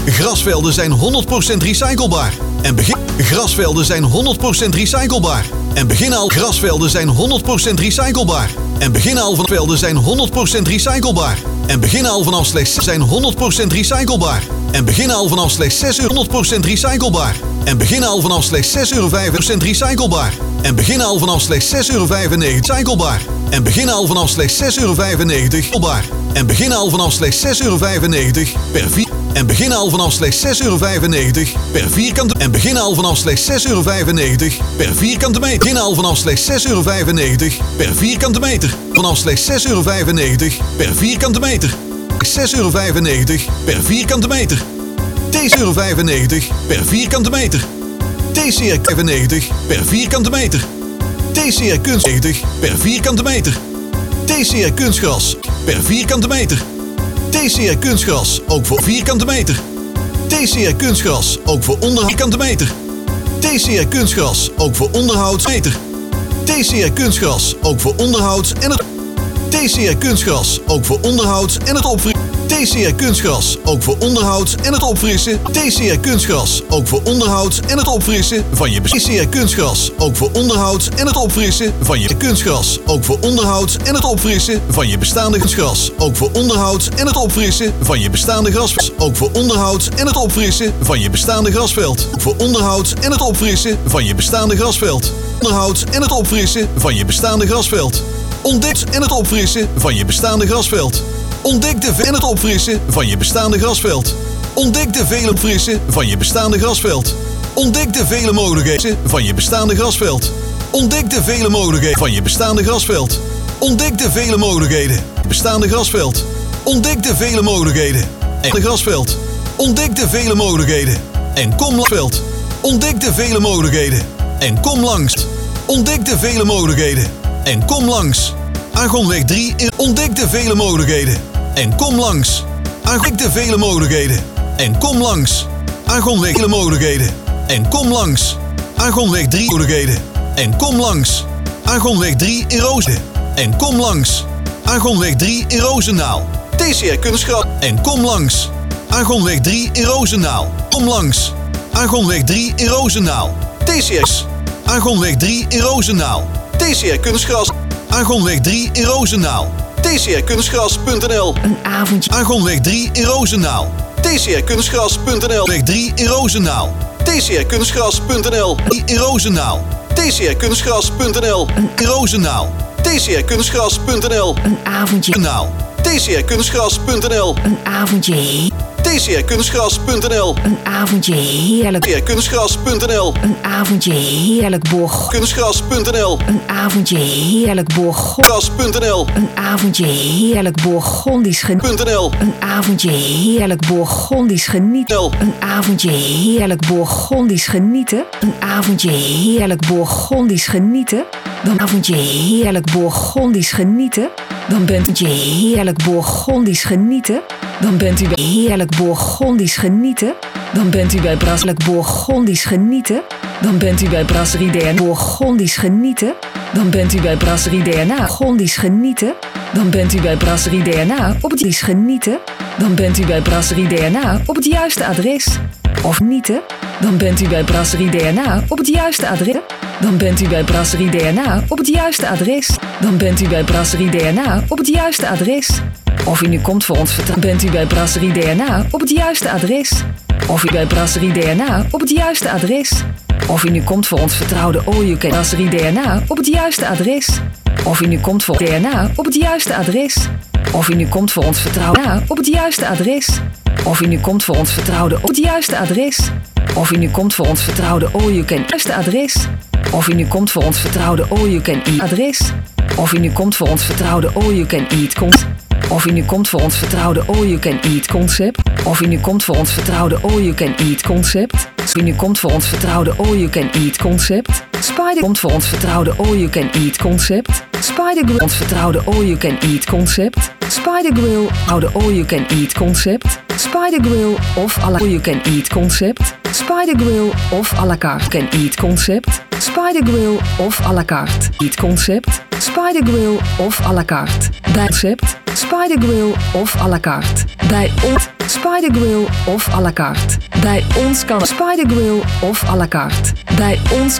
Grasvelden zijn 100% recyclebaar. En begin. Grasvelden zijn 100% recyclebaar. En begin al grasvelden zijn 100% recyclebaar. En begin al van velden zijn 100% recyclebaar. En begin al vanaf slechts zijn 100% recyclebaar. En begin al vanaf slechts 6 euro 100% recyclebaar. En begin al vanaf slechts 6,5 euro recyclebaar. En begin al vanaf slechts 6,95 euro recyclebaar. En begin al vanaf slechts 6,95 euro recyclebaar. En begin al vanaf slechts 6,95 euro per vier. En begin al vanaf slechts 6,95 euro per vierkante. En begin al vanaf slechts 6,95 euro per vierkante meter. Begin al vanaf slechts 6,95 euro per vierkante meter. Vanaf slechts 6,95 euro per vierkante meter. 6,95 euro per vierkante meter. €6,95 per vierkante meter. TCR 95 per vierkante meter. TCR Kunst 90 per vierkante meter. TCR Kunstgras per vierkante meter. TCR Kunstgras ook voor vierkante meter. TCR Kunstgras ook voor vierkante meter. TCR Kunstgras ook voor onderhoudsmeter. TCR Kunstgras ook voor onderhoud en het TCR Kunstgras ook voor onderhoud en het opfrissen. TCR Kunstgras ook voor onderhoud en het opfrissen. TCR Kunstgras ook voor onderhoud en het opfrissen van je TCR Kunstgras ook voor onderhoud en het opfrissen van je kunstgras ook voor onderhoud en het opfrissen van je bestaande kunstgras ook voor onderhoud en het opfrissen van je bestaande grasveld ook voor onderhoud en het opfrissen van je bestaande grasveld voor onderhoud en het opfrissen van je bestaande grasveld onderhoud en het opfrissen van je bestaande grasveld ontdekt en het opfrissen van je bestaande grasveld. Ontdek de en het opfrissen van je bestaande grasveld. Ontdek de vele opfrissen van je bestaande grasveld. Ontdek de vele mogelijkheden van je bestaande grasveld. Ontdek de vele mogelijkheden van je bestaande grasveld. Ontdek de vele mogelijkheden bestaande grasveld. Ontdek de vele mogelijkheden en de grasveld. Ontdek de vele mogelijkheden en kom langs. Ontdek de vele mogelijkheden en kom langs. Ontdek de vele mogelijkheden en kom langs. Argonweg 3 ontdek de vele mogelijkheden en kom langs. Ontdek de vele mogelijkheden en kom langs. Argonweg vele mogelijkheden en kom langs. Argonweg 3 mogelijkheden en kom langs. Argonweg 3 in Rozen en kom langs. Argonweg 3 in Roosendaal. TCR Kunstgras en kom langs. Argonweg 3 in Roosendaal. Kom langs. Argonweg 3 in Roosendaal. TCR. Argonweg 3 in Roosendaal. TCR Kunstgras. Argonweg 3 in Roosendaal. TCRkunstgras.nl.
Een avondje.
Argonweg 3 in Roosendaal. TCRkunstgras.nl. Weg 3 in Roosendaal. TCRkunstgras.nl. In Roosendaal. TCRkunstgras.nl. In Roosendaal. TCRkunstgras.nl.
Een avondje.
TCRkunstgras.nl.
Een avondje.
TCRkunstgras.nl.
Een avondje heerlijk.
TCRkunstgras.nl.
Een avondje heerlijk borg.
Kunstgras.nl.
Een avondje heerlijk borg.
Gras.nl.
Een avondje heerlijk Bourgondisch genieten. Een avondje heerlijk Bourgondisch genieten. Een avondje heerlijk Bourgondisch genieten. Een avondje heerlijk Bourgondisch genieten. Dan avondje heerlijk Bourgondisch genieten. Dan bent je heerlijk Bourgondisch genieten. Dan bent u bij heerlijk Bourgondisch genieten. Dan bent u bij Brasserie Bourgondisch genieten. Dan bent u bij Brasserie DNA Bourgondisch genieten. Dan bent u bij Brasserie DNA Bourgondisch genieten. Dan bent u bij Brasserie DNA op het juiste genieten. Dan bent u bij Brasserie DNA op het juiste adres. Of nieten. Dan bent u bij Brasserie DNA op het juiste adres. Dan bent u bij Brasserie DNA op het juiste adres. Dan bent u bij Brasserie DNA op het juiste adres. Of u nu komt voor ons vertrouwen, bent u bij Brasserie DNA op het juiste adres. Of u bij Brasserie DNA op het juiste adres. Of u nu komt voor ons vertrouwde all-you-can Brasserie DNA op het juiste adres. Of u nu komt voor DNA op het juiste adres. Of u nu komt voor ons vertrouwde op het juiste adres. Of u nu komt voor ons vertrouwde op het juiste adres. Of u nu komt voor ons vertrouwde all-you-can juiste adres. Of u nu komt voor ons vertrouwde all-you-can eat adres. Of u nu komt voor ons vertrouwde all-you-can eat concept. Of u nu komt voor ons vertrouwde all-you-can eat concept. Of u nu komt voor ons vertrouwde all-you-can eat concept. Of u nu komt voor ons vertrouwde all-you-can eat concept. Spider komt voor ons vertrouwde all-you-can eat concept. Spider Grill ons vertrouwde all-you-can eat concept. Spider Grill oude all-you-can eat concept. Spider Grill of à la all-you-can eat concept. Spider Grill of à la carte can eat concept. Spider Grill of à la carte eat concept. Spider Grill of à la carte bij concept. Spider Grill of à la carte bij ons. Spider Grill of à la carte bij ons kan het Spider Grill of à la carte bij ons kan het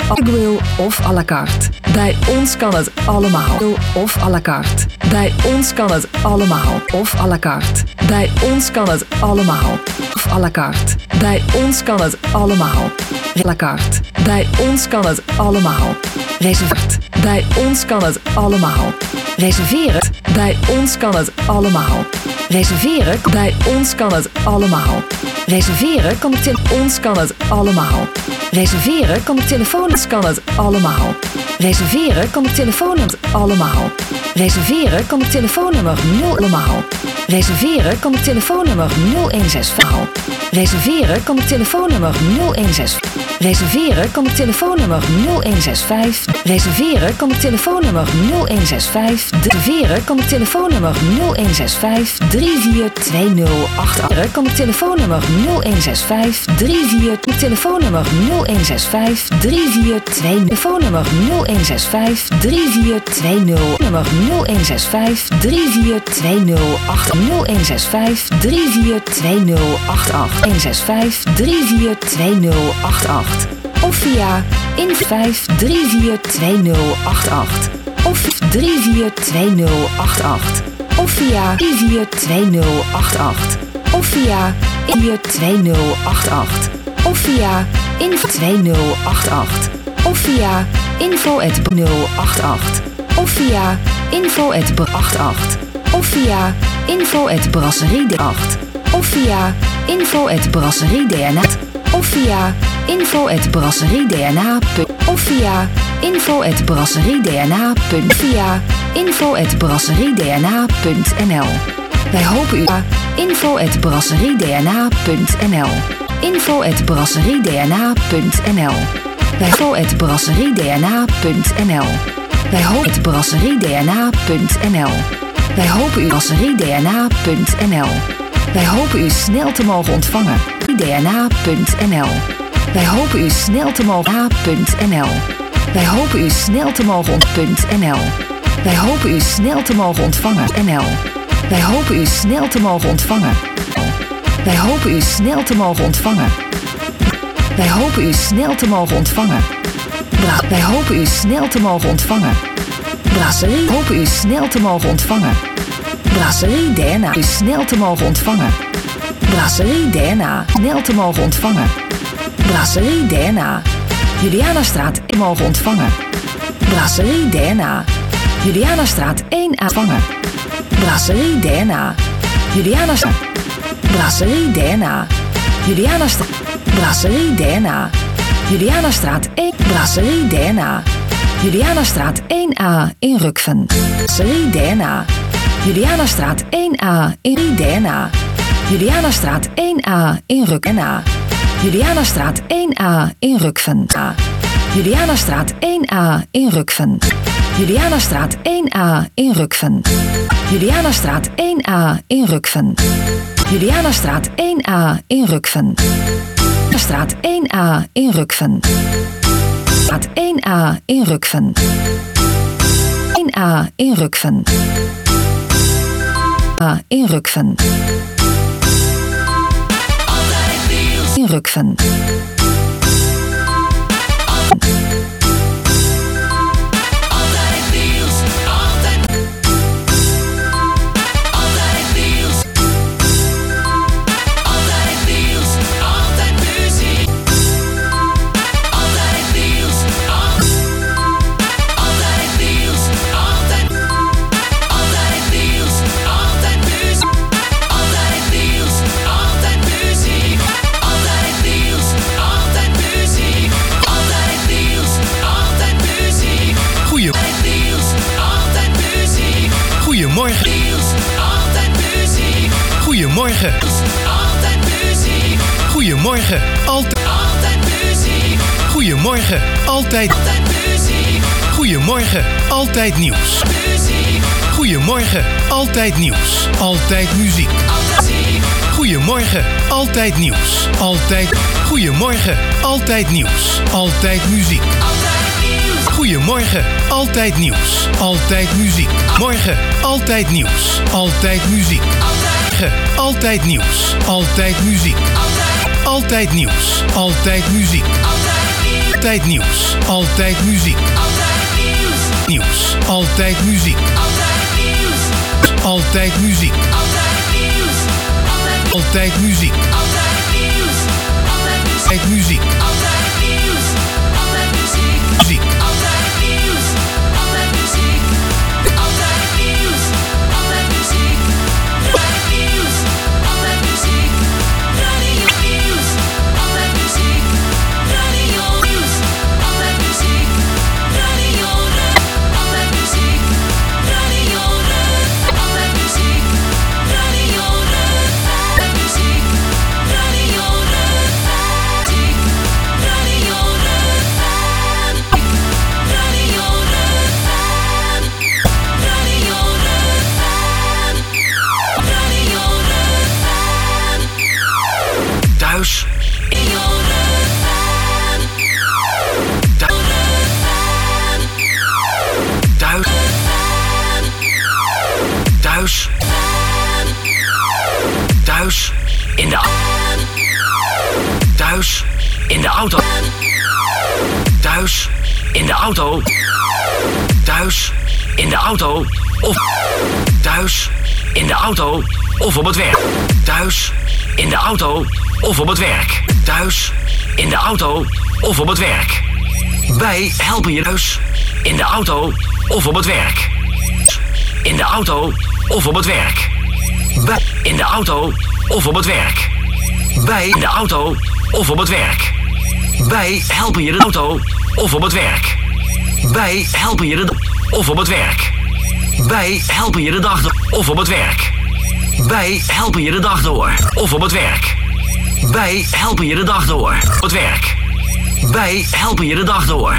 grill of à la carte. Bij ons kan het allemaal. Of à la carte. Bij ons kan het allemaal. Of à la carte. Bij ons kan het allemaal. Of à la carte. Bij ons kan het allemaal. À la carte. Bij ons kan het allemaal. Reserveert. Bij ons kan het allemaal. Reserveren. Bij ons kan het allemaal. Reserveren. Bij ons kan het allemaal. Reserveren kan op ons kan het allemaal. Reserveren kan op telefoon. Kan het allemaal. Reserveren kan op telefoonnummer allemaal. Reserveren kan op telefoonnummer 0 allemaal. Reserveren kan op telefoonnummer 0165. Reserveren kan op telefoonnummer 0165. Reserveren kan op telefoonnummer 0165. Reserveren kan op telefoonnummer 0165. Reserveren kan op telefoonnummer 0165 342088. Kan op telefoonnummer 0165 34 telefoonnummer 0165 3420 telefoonnummer 0165 3420 nummer 0165 342088 0165 342088 165 342088 of via in5342088 of 342088 of via 342088 of via 342088 of via info2088 of via info@088 of via info@88 of via info@brasserie8 of via info@brasserie.dna of via info@brasserie.dna of via info@brasserie.dna via info@brasserie.dna.nl. Wij hopen u info@brasserie.dna.nl info@brasserie.dna.nl. Wij info@brasserie.dna.nl. Wij hopen het brasserie.dna.nl. Wij hopen u brasserie.dna.nl. Wij hopen u snel te mogen ontvangen. dna.nl. Wij hopen u snel te mogen a.nl. Wij hopen u snel te mogen ontvangen. Wij hopen u snel te mogen ontvangen. NL. Wij hopen u snel te mogen ontvangen. Wij hopen u snel te mogen ontvangen. Wij hopen u snel te mogen ontvangen. Wij hopen u snel te mogen ontvangen. Brasserie hopen u snel te mogen ontvangen. Brasserie DNA u snel te mogen ontvangen. Brasserie DNA snel te mogen ontvangen. Brasserie DNA Julianastraat mogen ontvangen. Brasserie DNA Julianastraat 1A ontvangen. Brasserie DNA Julianastraat. Brasserie DNA Julianastraat. Brasserie DNA Julianastraat 1. Brasserie DNA Julianastraat 1A in Rukven. Brasserie DNA Julianastraat 1A in DNA Julianastraat 1A in Rukven. Julianastraat 1A in Rukven. Julianastraat 1A in Rukven. Julianastraat 1A in Rukven. Julianastraat 1A in Rukven. Julianastraat 1A in Rukven. Straat 1A in Rukven. Straat 1A in Rukven. 1A in Rukven. A in Rukven. In Rukven.
Goedemorgen. Altijd muziek. Goedemorgen. Altijd muziek. Goedemorgen. Altijd muziek. Goedemorgen. Altijd nieuws. Goedemorgen. Altijd nieuws. Altijd muziek. Goedemorgen. Altijd nieuws. Altijd. Goedemorgen. Altijd nieuws. Altijd muziek. Goedemorgen. Altijd nieuws. Altijd muziek. Morgen. Altijd nieuws. Altijd muziek. Altijd nieuws. Altijd muziek. Altijd nieuws. Altijd muziek.
Altijd nieuws. Altijd muziek. Nieuws. Altijd muziek. Altijd muziek. Altijd muziek. Altijd muziek. Muziek.
Thuis. Thuis. Thuis. In de thuis. In de auto. Thuis. In de auto. Thuis. In de auto. Of thuis. In de auto. Of op het werk. Thuis. In de auto. Of op het werk. Thuis. In de auto. Of op het werk. Wij helpen je thuis. In de auto. Of op het werk. In de auto. Of op het werk. Wij in de auto. Of op het werk. Wij in de auto. Of op het werk. Wij helpen je de auto. Of op het werk. Wij helpen je de of op het werk. Wij helpen je de dag door. Of op het werk. Wij helpen je de dag door. Of op het werk. Wij helpen je de dag door. Op het werk. Wij helpen je de dag door.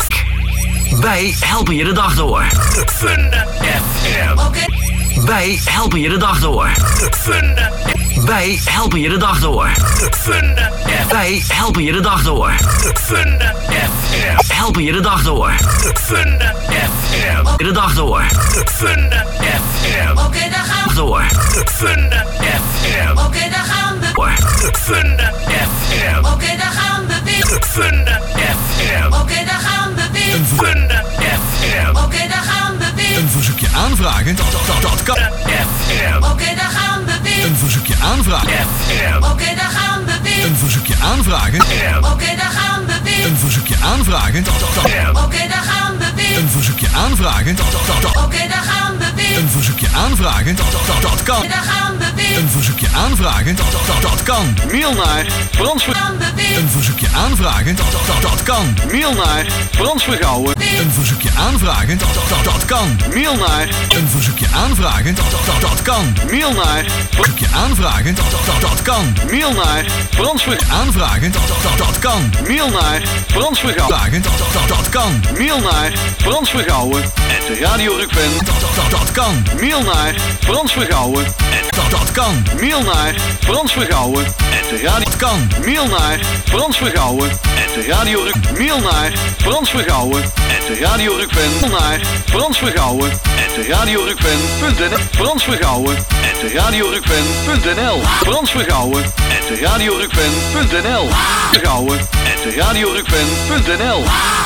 Wij helpen je de dag door.
Funda FM.
Wij helpen je de dag door.
Funda.
Wij helpen je de dag door.
Funda FM.
Wij helpen je de dag door.
Funda FM.
Helpen je de dag door.
Funda FM.
De dag door.
Funda FM.
Oké, daar gaan we
Door.
Funda FM.
Oké, daar gaan we.
Door.
Funda FM.
Oké, daar gaan we weer.
Funda FM.
Oké, daar gaan we weer.
Funda FM.
Oké, daar gaan we weer.
Een verzoekje aanvragen? Dat kan.
FM.
Oké, daar gaan we weer.
Een verzoekje aanvragen?
FM.
Oké, daar gaan we weer.
Een verzoekje aanvragen?
Oké, daar gaan we weer.
Een verzoekje aanvragen?
Oké, daar gaan we weer.
Een verzoekje aanvragen?
Oké, daar gaan we weer.
Een verzoekje aanvragen? Dat kan.
Daar gaan we weer.
Een verzoekje aanvragen? Dat kan. Mail naar Frans
Gaan we weer.
Een verzoekje aanvragen? Dat kan. Mail naar Frans Vergouwen. Een verzoekje aanvragen? Dat kan. Mail naar een verzoekje aanvragen? Dat kan. Mail naar verzoekje aanvragen? Dat kan. Mail naar Frans aanvragen? Dat kan. Mail naar Frans Vergouwen. Dat kan. Mail naar Frans Vergouwen. Radio Rukven. Dat kan. Mail naar Frans Vergouwen. Dat kan. Mail naar Frans Vergouwen. Radio kan. Mail naar Frans Vergouwen. Radio Ruk. Mail naar Frans Vergouwen. Radio Rukven. Naar Frans Vergouwen. Radio Rukven.nl. Frans Vergouwen. Radio Rukven.nl. Frans Vergouwen. Radio Rukven.nl. Vergouwen. Radio Rukven.nl.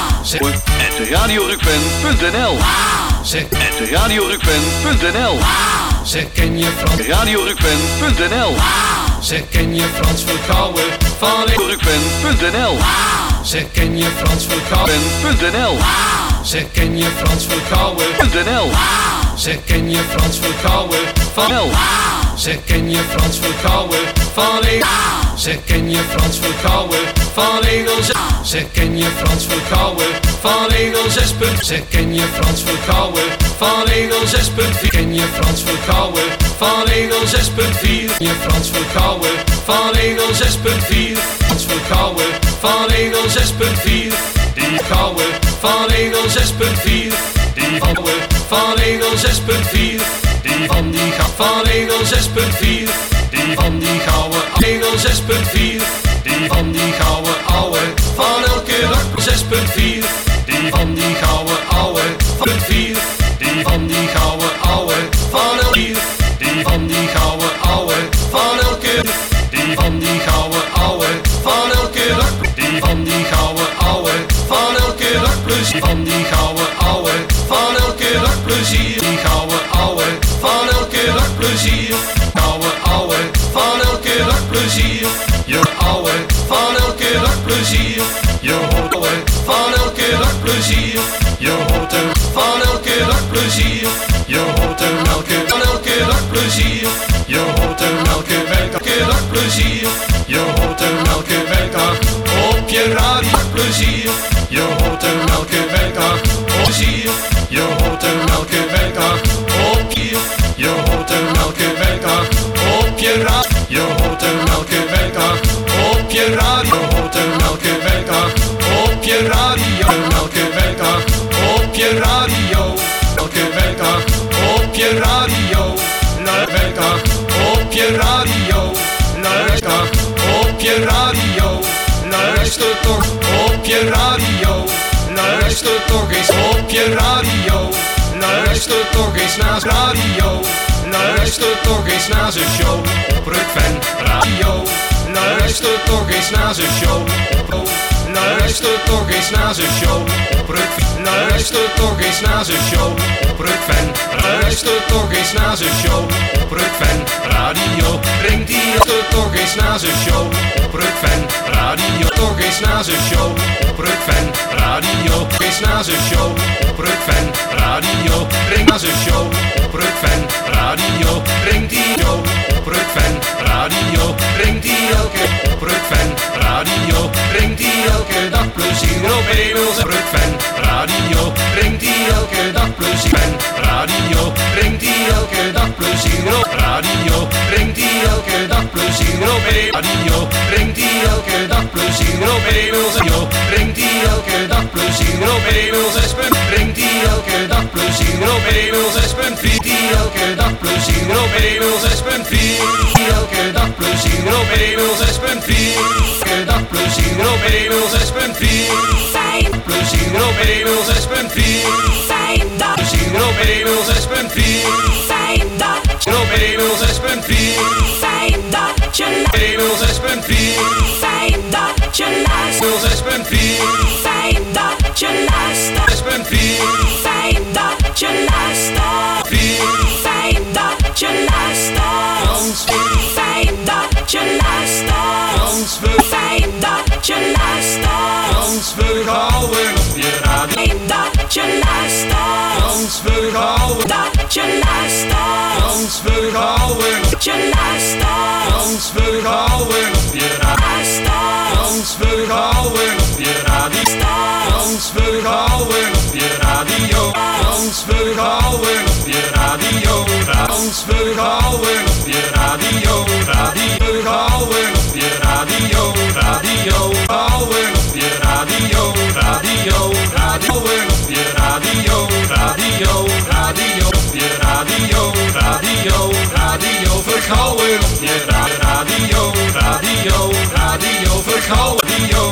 Radio Rukven.nl. Radio Rukven.nl.
Zeg, ken je Frans?
Radio Rukven.nl.
Zeg, ken je Frans Vergouwen? Van
Rukven.nl.
Zeg, ken je Frans Vergouwen?
Rukven.nl.
Zeg, ken je Frans Vergouwen?
.nl.
Zeg, ken je Frans Vergouwen? Van
L.
Zeg, ken je Frans Vergouwen? Van Zeg, ken je Frans Vergouwen? Van 106. Zeg, ken je Frans Vergouwen? Van 106. Zeg, ken je Frans Vergouwen? Van 106.4. Ken je Frans Vergouwen? Van 106.4. Je Frans Vergouwen? Van 106.4. Frans Vergouwen? Van 106.4. Die Gouwen van 106.4. Die Gouwen van 106.4. Die van die Gouwen van 106.4. Die van die Gouwen 106.4. Die van die Gouwen ouwe van elke dag 6.4. Die van die Gouwen ouwe van 4. Die van die Gouwen ouwe van elke 4. Die van die Gouwen ouwe van elke. Die van die Gouwen ouwe van elke dag. Die van die Gouwen ouwe plezier. Je ouwe van elke dag plezier. Je hoort ouwe van elke dag plezier. Je hoort hem van elke dag plezier. Je hoort hem van elke dag plezier. Je hoort hem elke dag plezier. Je hoort hem elke werkdag op je radio plezier. Je hoort hem elke werkdag op plezier. Je hoort hem elke werkdag op hier. Je hoort hem elke werkdag op je radio. Je hoort hem elke werkdag op je radio. Je hoort hem elke werkdag op je radio. Elke werkdag op je radio. Elke werkdag op je radio. Werkdag op je radio. Werkdag op je radio. Luister toch op je radio. Luister toch eens op je radio. Luister toch eens naar zijn radio. Luister toch eens naar zijn show op Rukven Radio. Luister toch eens naar zijn show op Luister toch eens naar zijn show op Rukven. Luister toch eens naar zijn show op Rukven. Luister toch eens naar zijn show op Rukven Radio. Brengt die toch eens naar zijn show op Rukven Radio. Toch eens naar zijn show op Rukven Radio. Eens naar zijn show op Rukven Radio. Breng naar zijn show op Rukven Radio. Brengt die show op Rukven Radio. Brengt die elke op Rukven Radio. Brengt die elke dag plezier op Edels Rukven Radio. Brengt die elke dag plezier Radio. Brengt die elke dag plezier op radio. Brengt die elke dag plezier op radio. Brengt die elke dag plezier op Edels Radio. Brengt die elke dag plezier op Edels Espen. Brengt die elke dag plezier op Edels Espen. Die elke dag plezier op Edels Espen. Die elke dag plezier op Edels Espen. Elke dag plezier op Edels Espen. Fijn plezier op Edels Espen. Fijn dat plezier op Edels Espen. Fijn dat op Edels Espen. Fijn dat je Edels Espen. Fijn dat je luistert Espen. Fijn dat je luistert Espen. Fijn dat je luistert. Fijn dat je luistert. Fijn dat je luistert. Fijn dat je luistert. We houden op je radio.
Fijn dat je luistert.
We houden
dat je luistert.
We houden op
je luistert.
We houden op je radio. We houden op je radio. We houden op je radio. We houden op je radio. We houden op je radio. We houden op je radio. Radio. Houden op je radio. Radio. Houden op je radio. Radio. Radio op je radio. Radio. Radio. Vergouwen op je radio. Radio. Radio. Vergouwen.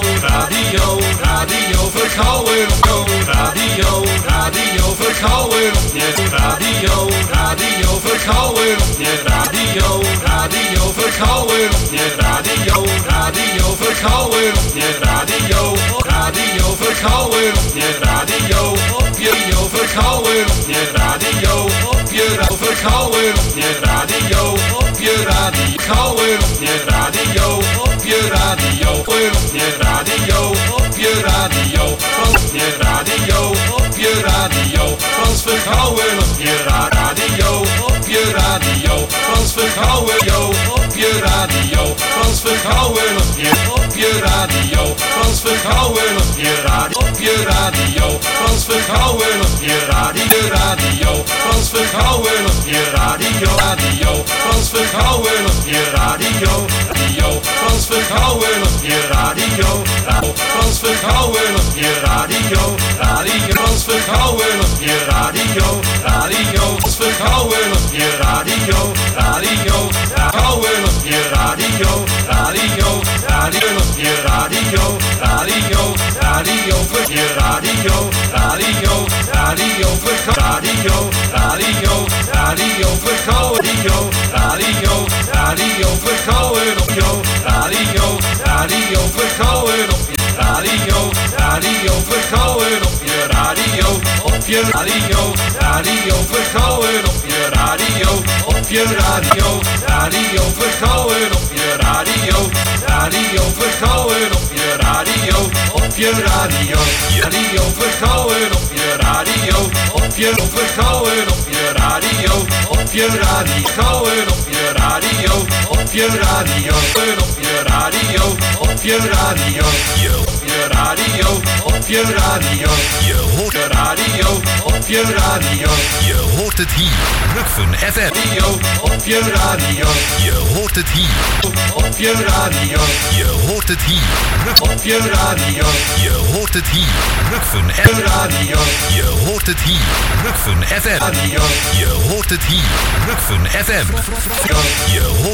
Radio. Radio. Vergouwen op je radio. Radio. Vergouwen op je radio. Radio. Vergouwen op je radio. Radio. Vergouwen op je radio. Radio. Vergouwen op je radio. Radio. Vergouwen op je radio. Op je radio. Vergouwen op je radio. Op je radio. Vergouwen op je radio. Op je radio. Vergouwen op je radio. Op je radio. Op je radio. Op je radio. Op je radio. Op je radio. Frans Vergouwen op je radio. Op je radio. Frans Vergouwen op je radio. Frans Vergouwen op je radio. Frans Vergouwen op je radio. Op je radio. Frans Vergouwen op je radio. Frans Vergouwen op je radio. Radio. Frans Vergouwen op je radio. Radio. Frans Vergouwen op je radio. Frans Vergouwen op je radio. Radio. Frans Vergouwen op je radio. Radio. Frans Vergouwen op je radio. Radio. Vergouwen op je radio. Radio. Radio op je radio. Radio. Radio voor je radio. Radio. Radio voor radio. Radio. Radio Vergouwen. Radio. Radio Vergouwen op jou. Radio. Radio Vergouwen op je radio. Radio Vergouwen op je radio. Op je radio. Radio Vergouwen op je radio. Op je radio. Radio Vergouwen op je radio. radio. Radio Vergouwen op je radio. Op je radio. Radio Vergouwen op je radio. Op je Vergouwen op je radio. Op je radio. Vergouwen op je radio. Op je radio. Op je radio. Op je radio. Op je radio. Op je radio.
Je hoort
de radio. Op je radio.
Je hoort het hier. Rukven FM.
Radio. Op je radio.
Je hoort het hier.
Op je radio.
Je hoort het hier.
Op je radio.
Je hoort het hier. Rukven FM.
Radio.
Je hoort het hier. Rukven FM.
Radio.
Je hoort het hier. Rukven FM. Je hoort